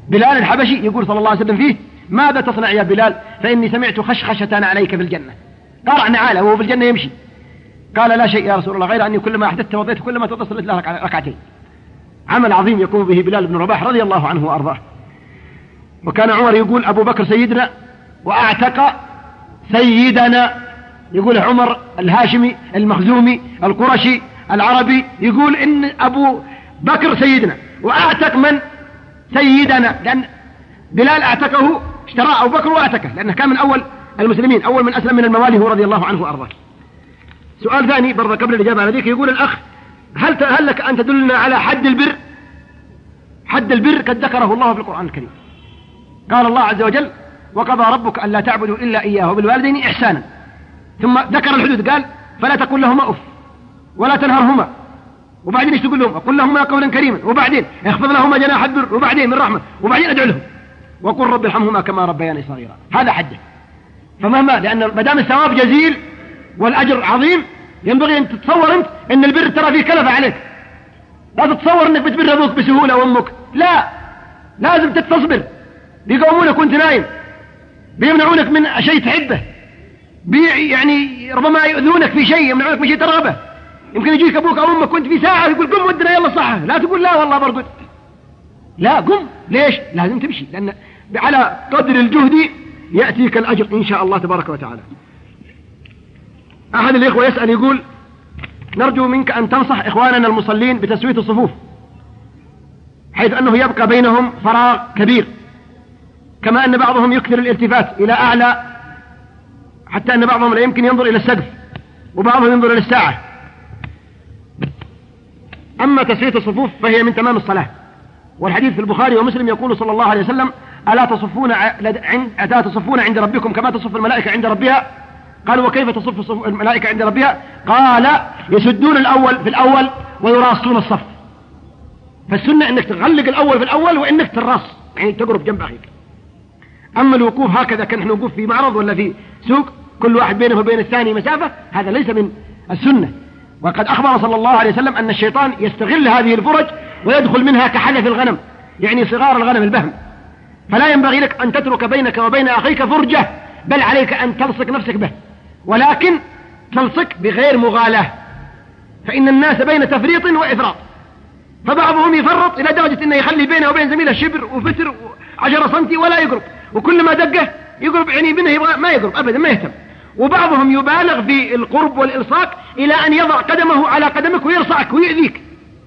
بلال الحبشي يقول صلى الله عليه وسلم فيه: ماذا تصنع يا بلال؟ فإني سمعت خشخشة عليك في الجنة. قرع نعاله وهو في الجنة يمشي. قال: لا شيء يا رسول الله، غير أني كلما أحدثت توضيت كلما تصلت له ركعتين. عمل عظيم يقوم به بلال بن رباح رضي الله عنه وأرضاه. وكان عمر يقول: أبو بكر سيدنا وأعتق سيدنا. يقول عمر الهاشمي المخزومي القرشي العربي يقول إن أبو بكر سيدنا وأعتق من؟ سيدنا، لأن بلال أعتقه، اشتراه أبو بكر وأعتقه، لأنه كان من أول المسلمين، أول من أسلم من الموالي هو رضي الله عنه وأرضاه. سؤال ثاني برضه قبل الإجابة على ذلك، يقول الأخ: هل لك أن تدلنا على حد البر؟ حد البر قد ذكره الله في القرآن الكريم. قال الله عز وجل: وقضى ربك ألا تعبدوا إلا إياه وبالوالدين إحسانا. ثم ذكر الحدود قال: فلا تقل لهما أف ولا تنهرهما. وبعدين ايش تقول لهم؟ قل لهما قولا كريما. وبعدين اخفض لهما جناح البر. وبعدين من رحمة. وبعدين ادعو لهم وقل رب ارحمهما كما ربياني صغيرا. هذا حده. فمهما، لأن ما دام الثواب جزيل والأجر عظيم، ينبغي أن تتصور أنت أن البر ترى فيه كلفة عليك. لا تتصور أنك بتبر أبوك بسهولة وأمك، لا، لازم تتصبر. بيقومونك وأنت نايم، بيمنعونك من شيء تحبه، يعني ربما يؤذونك في شيء، يمنعونك من شيء ترغبه. يمكن يجيك أبوك أو أمك وأنت في ساعة يقول: قم ودنا يلا صحة. لا تقول لا والله برضو، لا قم. ليش؟ لازم تمشي، لأن على قدر الجهد يأتيك الأجر إن شاء الله تبارك وتعالى. أحد الإخوة يسأل يقول: نرجو منك أن تنصح إخواننا المصلين بتسوية الصفوف، حيث أنه يبقى بينهم فراغ كبير، كما أن بعضهم يكثر الالتفات إلى أعلى، حتى أن بعضهم لا يمكن ينظر إلى السقف، وبعضهم ينظر إلى الساعة. أما تسوية الصفوف فهي من تمام الصلاة، والحديث في البخاري ومسلم يقول صلى الله عليه وسلم: ألا تصفون عند ربكم كما تصف الملائكة عند ربها؟ قالوا: وكيف تصف الملائكة عند ربها؟ قال: يسدون الأول في الأول ويراصون الصف. فالسنة أنك تغلق الأول في الأول، وأنك تراص يعني تقرب جنب أخيك. أما الوقوف هكذا كان نوقف في معرض ولا في سوق كل واحد بينه وبين الثاني مسافة، هذا ليس من السنة. وقد أخبر صلى الله عليه وسلم أن الشيطان يستغل هذه الفرج ويدخل منها كحلف الغنم، يعني صغار الغنم البهم. فلا ينبغي لك أن تترك بينك وبين أخيك فرجة، بل عليك أن تلصق نفسك به، ولكن تلصق بغير مغالاة، فإن الناس بين تفريط وإفراط. فبعضهم يفرط إلى درجة أنه يخلي بينه وبين زميله شبر وفتر 10 سنتي ولا يقرب، وكل ما دقه يقرب، يعني منه يبغى ما يقرب أبدا، ما يهتم. وبعضهم يبالغ في القرب والإلصاق إلى أن يضع قدمه على قدمك ويرصعك ويؤذيك،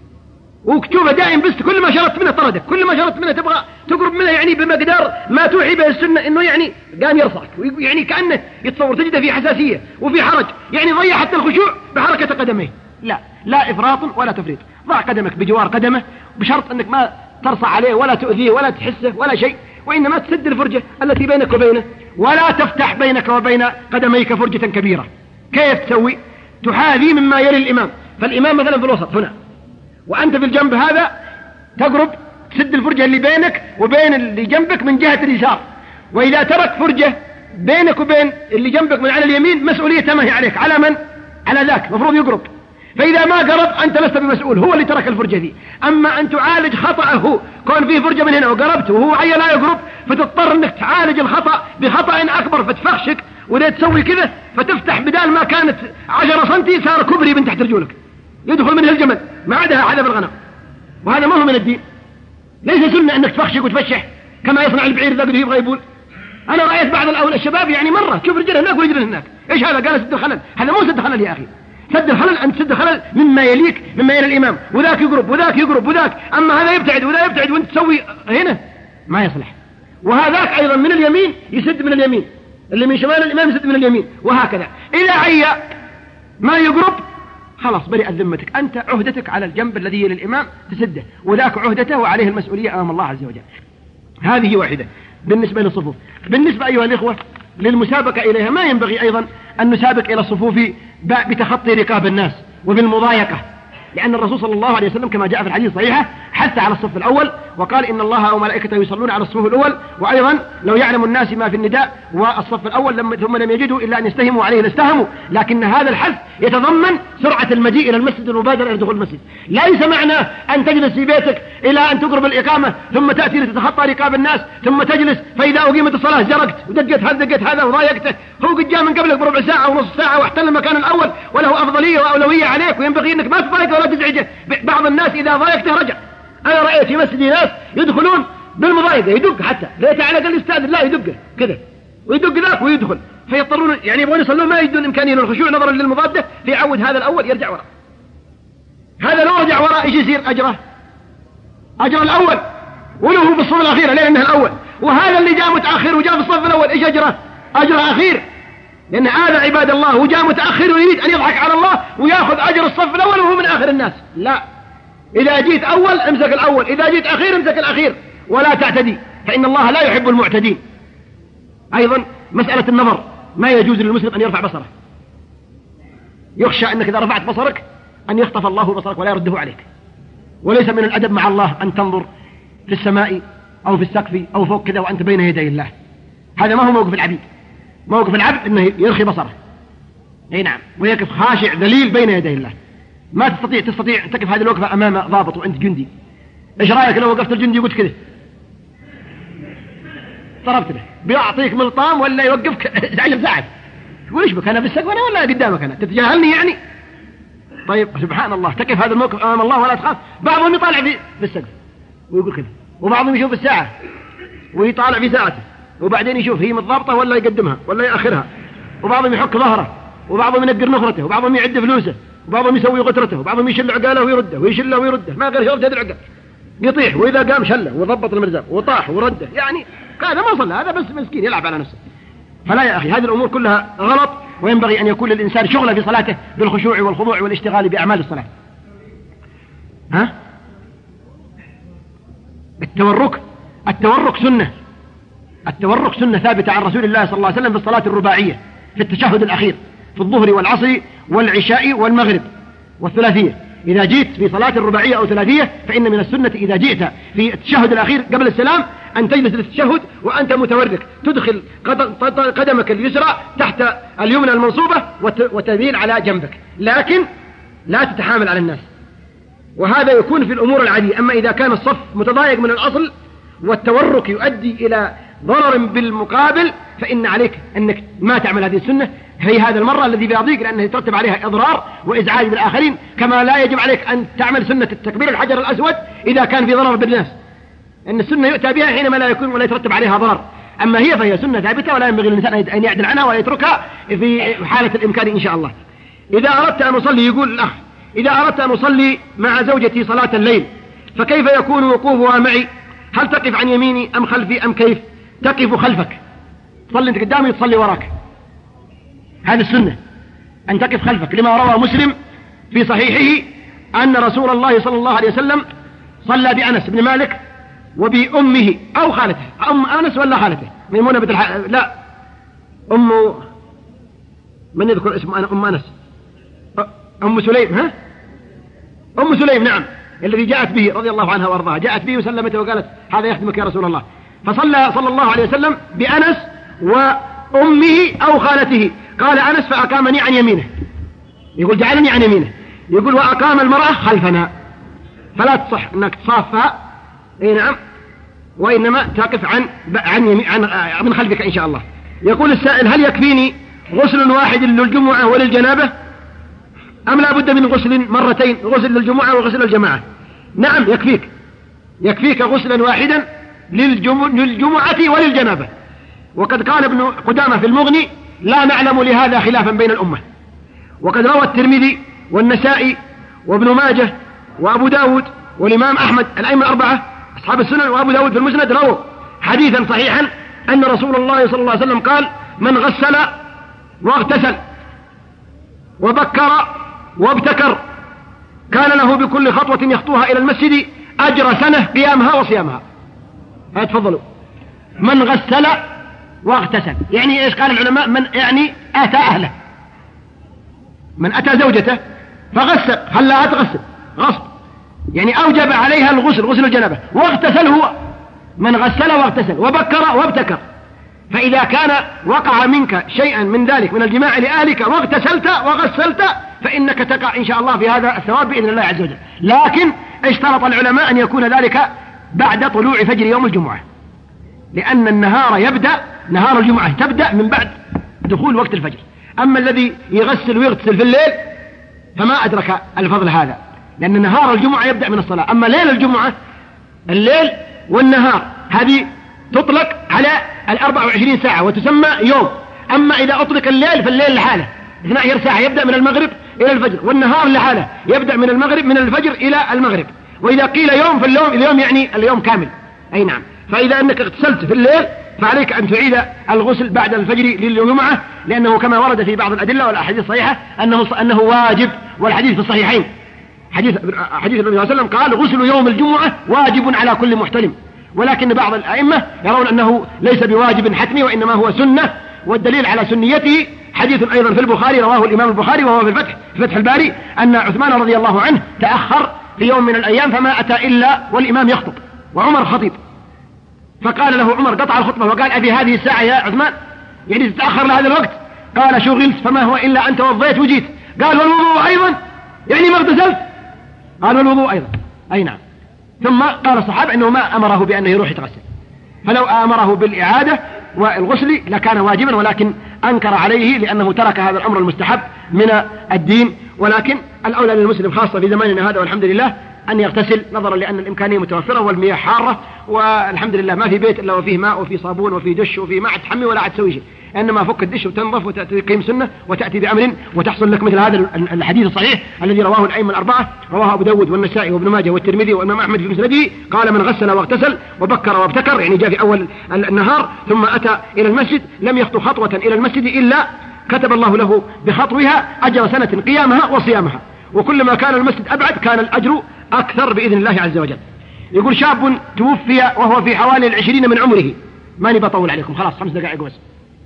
وكتوبة دائم، بس كل ما شرطت منه طردك، كل ما شرطت منه تبغى تقرب منه، يعني بمقدار ما توحي به السنة أنه يعني قام يرصعك، يعني كأنه يتصور تجده في حساسية وفي حرج، يعني ضيع حتى الخشوع بحركة قدميه. لا إفراط ولا تفريط. ضع قدمك بجوار قدمه، بشرط أنك ما ترصع عليه ولا تؤذيه ولا تحسه ولا شيء، وإنما تسد الفرجة التي بينك وبينه، ولا تفتح بينك وبين قدميك فرجة كبيرة. كيف تسوي؟ تحاذي مما يلي الإمام، فالإمام مثلا في الوسط هنا، وأنت في الجنب هذا، تقرب تسد الفرجة اللي بينك وبين اللي جنبك من جهة اليسار. وإذا ترك فرجة بينك وبين اللي جنبك من على اليمين، مسؤولية ما هي عليك، على من؟ على ذاك، مفروض يقرب. فإذا ما قرب أنت لست بمسؤول، هو اللي ترك الفرجة دي. أما أن تعالج خطأه، كون فيه فرجة من هنا وقربت وهو عيا لا يقرب، فتضطر أنك تعالج الخطأ بخطأ أكبر، فتفخشك ولا تسوي كذا، فتفتح بدال ما كانت 10 سنتي صار كبري من تحت رجولك، يدخل منه الجمل ما عادها عذاب الغنم. وهذا ما هو من الدين. ليس سنة أنك تفخشك وتفشح كما يصنع البعير ذا اللي يبغى يبول. أنا رأيت بعض الشباب يعني مرة شوف رجله هناك ورجله هناك، إيش هذا؟ قال سد الخلل. هذا مو سد خلل يا أخي، سد الخلل أن تسد خلل مما يليك، مما يلي الإمام، وذاك يقرب وذاك يقرب وذاك، أما هذا يبتعد وذا يبتعد وانت تسوي هنا ما يصلح. وهذاك أيضا من اليمين يسد من اليمين، اللي من شمال الإمام يسد من اليمين، وهكذا. إذا عيا ما يقرب خلاص برئت ذمتك، أنت عهدتك على الجنب الذي يلي الإمام تسده، وذاك عهدته وعليه المسؤولية أمام الله عز وجل. هذه واحدة بالنسبة للصفوف. بالنسبة أيها الإخوة للمسابقة إليها، ما ينبغي أيضا أن نسابق إلى الصفوف بتخطي رقاب الناس وبالمضايقة، لأن الرسول صلى الله عليه وسلم كما جاء في الحديث الصحيحة حث على الصف الأول وقال إن الله وملائكته يصلون على الصف الأول، وأيضا لو يعلم الناس ما في النداء والصف الأول ثم لم يجدوا إلا أن يستهموا عليه لاستهموا. لكن هذا الحث يتضمن سرعة المجيء إلى المسجد والمبادرة إلى دخول المسجد. ليس معناه أن تجلس في بيتك إلى أن تقرب الإقامة ثم تأتي لتتخطى ركاب الناس ثم تجلس فإذا أقيمت الصلاة جرقت ودقت هذا وضايقته. هو قد جاء من قبلك بربع ساعة أو نصف ساعة واحتل المكان الأول وله أفضلية وأولوية عليك، وينبغي أنك ما تضايقه ولا تزعجه. بعض الناس إذا ضايقته رجع. أنا رأيت في مسجد ناس يدخلون بالمضايقة، يدق حتى ليت على قال الاستاذ لا يدقه كذا ويدق ذاك ويدخل، فيضطرون يعني يبغون يصلون ما يجدون إمكانية للخشوع نظرا للمضادة، فيعود هذا الأول يرجع وراء. هذا لو رجع وراء ايش يصير؟ أجر الأول وله بالصف الأخيرة لأنه الأول. وهذا اللي جاء متأخر وجاء في الصف الأول ايش أجره؟ أجر أخير، لأن هذا عباد الله وجاء متأخر ويريد أن يضحك على الله ويأخذ أجر الصف الأول وهو من آخر الناس. لا، إذا جيت أول امسك الأول، إذا جيت أخير امسك الأخير، ولا تعتدي فإن الله لا يحب المعتدين. أيضا مسألة النظر، ما يجوز للمسلم أن يرفع بصره. يخشى أنك إذا رفعت بصرك أن يخطف الله بصرك ولا يرده عليك. وليس من الأدب مع الله أن تنظر في السماء أو في السقف أو فوق كذا وأنت بين يدي الله. هذا ما هو موقف العبيد. موقف العبد أنه يرخي بصره، أي نعم، ويقف خاشع ذليل بين يدي الله. ما تستطيع تقف هذه الوقفة أمام ضابط وأنت جندي. إيش رأيك لو وقفت الجندي وقلت كذا ضربت له بيعطيك ملطام ولا يوقفك 10 ساعات؟ تقول إيش بك أنا في السقف ولا قدامك أنا؟ تتجاهلني يعني؟ طيب سبحان الله، تقف هذا الموقف أمام الله ولا تخاف. بعضهم يطالع في السقف ويقول كذا، وبعضهم يشوف الساعة ويطالع في ساعته وبعدين يشوف هي متضابطة ولا يقدمها ولا يأخرها، وبعضهم يحك ظهره، وبعضهم ينقر نخرته، وبعضهم يعد فلوسه، وبعضهم يسوي غترته، وبعضهم يشل عقاله ويرده ويشله ويرده، ما قال شرط هذا العقال يطيح، وإذا قام شله وضبط المرزاق وطاح ورده. يعني هذا ما صلى، هذا بس مسكين يلعب على نفسه. فلا يا أخي، هذه الأمور كلها غلط، وينبغي أن يكون للإنسان شغله في صلاته بالخشوع والخضوع والاشتغال بأعمال الصلاة. التورك سنة. التورك سنة ثابتة عن رسول الله صلى الله عليه وسلم في الصلاة الرباعية في التشهد الأخير في الظهر والعصر والعشاء والمغرب والثلاثية. إذا جئت في صلاة الرباعية أو ثلاثية فإن من السنة إذا جئت في التشهد الأخير قبل السلام أن تجلس للتشهد وأنت متورك، تدخل قدمك اليسرى تحت اليمنى المنصوبة وتميل على جنبك، لكن لا تتحامل على الناس. وهذا يكون في الأمور العادية. أما إذا كان الصف متضايق من الأصل والتورك يؤدي إلى ضرر بالمقابل فإن عليك أنك ما تعمل هذه السنة في هذا المرة الذي بها ضيق، لأنه يترتب عليها إضرار وإزعاج بالآخرين. كما لا يجب عليك أن تعمل سنة التكبير الحجر الأسود إذا كان في ضرر بالناس، أن السنة يؤتى بها حينما لا يكون ولا يترتب عليها ضرر. أما هي فهي سنة ثابتة ولا ينبغي للإنسان أن يعدل عنها ولا يتركها في حالة الإمكان إن شاء الله. إذا أردت أن أصلي، يقول الأخ، إذا أردت أن أصلي مع زوجتي صلاة الليل فكيف يكون وقوفها معي؟ هل تقف عن يميني أم خلفي أم كيف؟ تقف خلفك، تصلي أنت قدامي تصلي وراك. هذه السنة أن تقف خلفك، لما روى مسلم في صحيحه أن رسول الله صلى الله عليه وسلم صلى بأنس بن مالك وبأمه أو خالته، أم أنس ولا خالته ميمونة بنت لا من يذكر اسم أم أنس؟ أم سليم. أم سليم، نعم، الذي جاءت به رضي الله عنها وارضاها، جاءت به وسلمته وقالت هذا يخدمك يا رسول الله. فصلى صلى الله عليه وسلم بأنس وأمه أو خالته. قال أنس فأقامني عن يمينه، يقول جعلني عن يمينه، يقول وأقام المرأة خلفنا. فلا تصح أنك تصافها، أي نعم، وإنما تقف من خلفك إن شاء الله. يقول السائل هل يكفيني غسل واحد للجمعة وللجنابة أم لا بد من غسل مرتين، غسل للجمعة وغسل للجماعة؟ نعم يكفيك غسلا واحدا للجمعة وللجنابة. وقد قال ابن قدامة في المغني لا نعلم لهذا خلافا بين الأمة. وقد روى الترمذي والنسائي وابن ماجه وأبو داود والإمام أحمد الأئمة الأربعة أصحاب السنن وأبو داود في المسند رووا حديثا صحيحا أن رسول الله صلى الله عليه وسلم قال من غسل واغتسل وبكر وابتكر كان له بكل خطوة يخطوها إلى المسجد أجر سنة قيامها وصيامها. تفضلوا. من غسل واغتسل يعني إيش؟ قال العلماء من يعني أتى أهله، من أتى زوجته فغسل خلاها تغسل غصب، يعني أوجب عليها الغسل، غسل الجنابة، واغتسل هو من غسل واغتسل وبكر وابتكر. فإذا كان وقع منك شيئا من ذلك من الجماع لأهلك واغتسلت وغسلت فإنك تقع إن شاء الله في هذا الثواب بإذن الله عز وجل. لكن اشترط العلماء أن يكون ذلك بعد طلوع فجر يوم الجمعة، لأن النهار يبدأ، نهار الجمعة تبدأ من بعد دخول وقت الفجر. أما الذي يغسل ويغتسل في الليل فما أدرك الفضل هذا، لأن نهار الجمعة يبدأ من الصلاة. أما ليل الجمعة، الليل والنهار هذه تطلق على 24 ساعة وتسمى يوم. أما إذا أطلق الليل فالليل لحاله 12 ساعة يبدأ من المغرب إلى الفجر، والنهار لحاله يبدأ من المغرب من الفجر إلى المغرب. وإذا قيل يوم فاليوم يعني اليوم كامل. أي نعم. فإذا أنك اغتسلت في الليل فعليك أن تعيد الغسل بعد الفجر للجمعة، لأنه كما ورد في بعض الأدلة والأحاديث الصحيحة أنه واجب. والحديث في الصحيحين حديث النبي صلى الله عليه وسلم قال غسل يوم الجمعة واجب على كل محتلم. ولكن بعض الأئمة يرون أنه ليس بواجب حتمي وإنما هو سنة، والدليل على سنيته حديث أيضا في البخاري رواه الإمام البخاري وهو في فتح الباري أن عثمان رضي الله عنه تأخر في يوم من الأيام فما أتى إلا والإمام يخطب وعمر خطيب، فقال له عمر قطع الخطبة وقال أبي هذه الساعة يا عثمان، يعني تتأخر لهذا الوقت؟ قال شغلت فما هو إلا أن توضيت وجيت. قال والوضوء أيضا، يعني ما اغتسلت؟ قال والوضوء أيضا. أي نعم. ثم قال الصحابة أنه ما أمره بأنه يروح يتغسل، فلو أمره بالإعادة والغسل لكان واجبا، ولكن أنكر عليه لأنه ترك هذا الأمر المستحب من الدين. ولكن الأولى للمسلم خاصة في زماننا هذا والحمد لله أن يغتسل، نظرا لأن الإمكانية متوفرة والمياه حارة، والحمد لله ما في بيت إلا وفيه ماء وفيه صابون وفيه دش وفيه ما عاد تحمي ولا عاد تسوي شيء، إنما فك الدش وتنظف وتقيم سنة وتأتي بأمر وتحصل لك مثل هذا الحديث الصحيح الذي رواه الأئمة الأربعة، رواه أبو داود والنسائي وابن ماجه والترمذي والإمام أحمد في مسنده، قال من غسل واغتسل وبكر وابتكر، يعني جاء في أول النهار ثم أتى إلى المسجد لم يخطو خطوة إلى المسجد إلا كتب الله له بخطوها أجر سنة قيامها وصيامها، وكلما كان المسجد أبعد كان الأجر أكثر بإذن الله عز وجل. يقول شاب توفي وهو في حوالي 20 من عمره، ماني بطول عليكم خلاص 5 دقائق بس،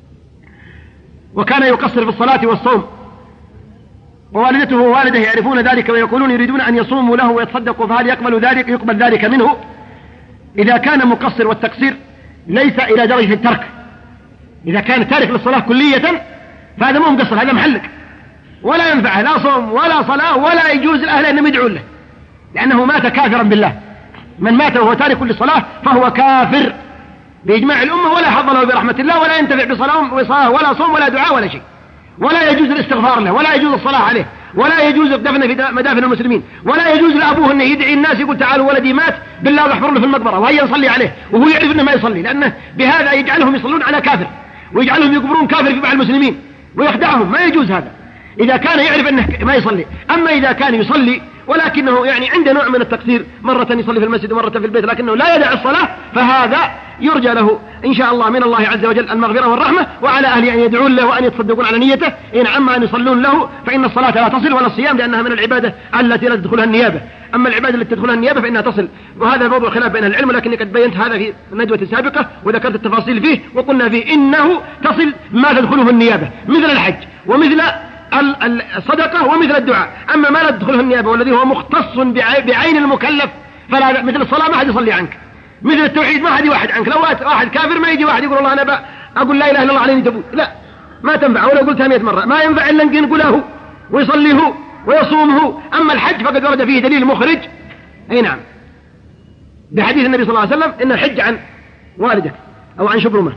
وكان يقصر في الصلاة والصوم، ووالدته ووالده يعرفون ذلك ويقولون يريدون أن يصوموا له ويتصدقوا، فهل يقبل ذلك منه؟ إذا كان مقصر والتقصير ليس إلى درجة الترك، إذا كان تارك للصلاة كلية فهذا مو مقصر، هذا محلك ولا ينفعه لا صوم ولا صلاة ولا يجوز لأهله أنهم يدعون له، لأنه مات كافرا بالله. من مات وهو تارك للصلاة فهو كافر بإجماع الأمة، ولا حظ له برحمة الله، ولا ينتفع بصلاة ولا صوم ولا دعاء ولا شيء، ولا يجوز الاستغفار له، ولا يجوز الصلاة عليه، ولا يجوز الدفن في مدافن المسلمين، ولا يجوز لأبوه أنه يدعي الناس يقول تعالوا ولدي مات بالله واحفر له في المقبرة وهيا نصلي عليه وهو يعرف أنه ما يصلي، لأنه بهذا يجعلهم يصلون على كافر ويجعلهم يقبرون كافر في بعض المسلمين ويخدعهم، ما يجوز هذا إذا كان يعرف أنه ما يصلي. أما إذا كان يصلي ولكنه يعني عنده نوع من التقصير، مرة يصلي في المسجد ومرة في البيت لكنه لا يدع الصلاة، فهذا يرجى له إن شاء الله من الله عز وجل المغفرة والرحمة، وعلى أهله أن يدعون له وأن يتصدقون على نيته، إن عما أن يصلون له، فإن الصلاة لا تصل ولا الصيام لأنها من العبادة التي لا تدخلها النيابة، أما العبادة التي تدخلها النيابة فإنها تصل. وهذا موضوع خلاف بين العلم، لكني قد بينت هذا في الندوة السابقة وذكرت التفاصيل فيه، وقلنا فيه إنه تصل ما تدخله النيابة مثل الحج ومثل الصدقة ومثل الدعاء. أما ما لا تدخله النيابة والذي هو مختص بعين المكلف فلا، مثل الصلاة ما حد يصلي عنك، مثل التوحيد ما حد يوحد عنك، لو واحد كافر ما يجي واحد يقول الله أنا أقول لا إله إلا الله عليني تبوت، لا ما تنفع، ولو قلتها 100 مرة ما ينفع إلا أن يقوله ويصليه ويصومه. أما الحج فقد ورد فيه دليل مخرج، أي نعم، بحديث النبي صلى الله عليه وسلم إن الحج عن والدك أو عن شبرمة.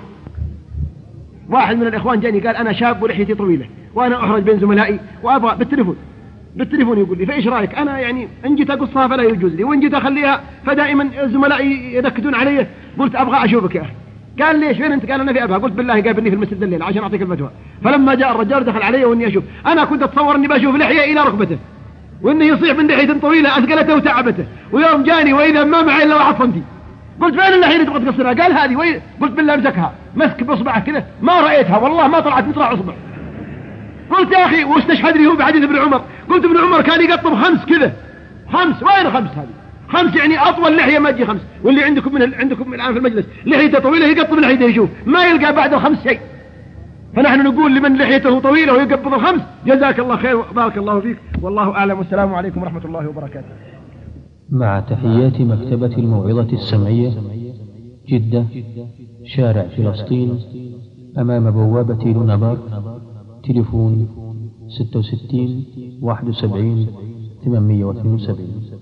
واحد من الإخوان جاني قال أنا شاب ولحيتي طويلة وأنا أحرج بين زملائي وأبغى بالتليفون يقول لي فإيش رأيك؟ أنا يعني إن جيت أقصها فلا يجوز لي، وإن جيت أخليها فدائما زملائي ينكدون علي. قلت أبغى أشوفك يا أخي. قال ليش فين أنت؟ قال أنا في أبها. قلت بالله قابلني في المسجد الليل عشان أعطيك الفتوى. فلما جاء الرجال دخل علي وإني أشوف، أنا كنت أتصور إني بشوف لحية إلى ركبته وإنه يصيح من لحية طويلة أثقلته وتعبته، ويوم جاني وإذا ما معي إلا 1 سنتي. قلت فين اللحية اللي تبغى تقصرها؟ قال هذه. قلت بالله امسكها، مسك بإصبعه كذا ما رأيتها والله ما طلعت مطلع إصبع. قلت يا أخي واستشهد لي هو بحديث ابن عمر. قلت ابن عمر كان يقطب 5 كذا 5. وين 5 هذه؟ 5 يعني أطول لحية ما تجي 5. واللي عندكم الآن في المجلس لحيته طويلة يقطب لحيته يشوف ما يلقى بعد 5 شيء. فنحن نقول لمن لحيته طويلة ويقبض 5 جزاك الله خير وبارك الله فيك. والله أعلم، والسلام عليكم ورحمة الله وبركاته. مع تحيات مكتبة الموعظة السمعية، جدة، شارع فلسطين، أمام بوابة لونا بارك. تليفون 66 71 872.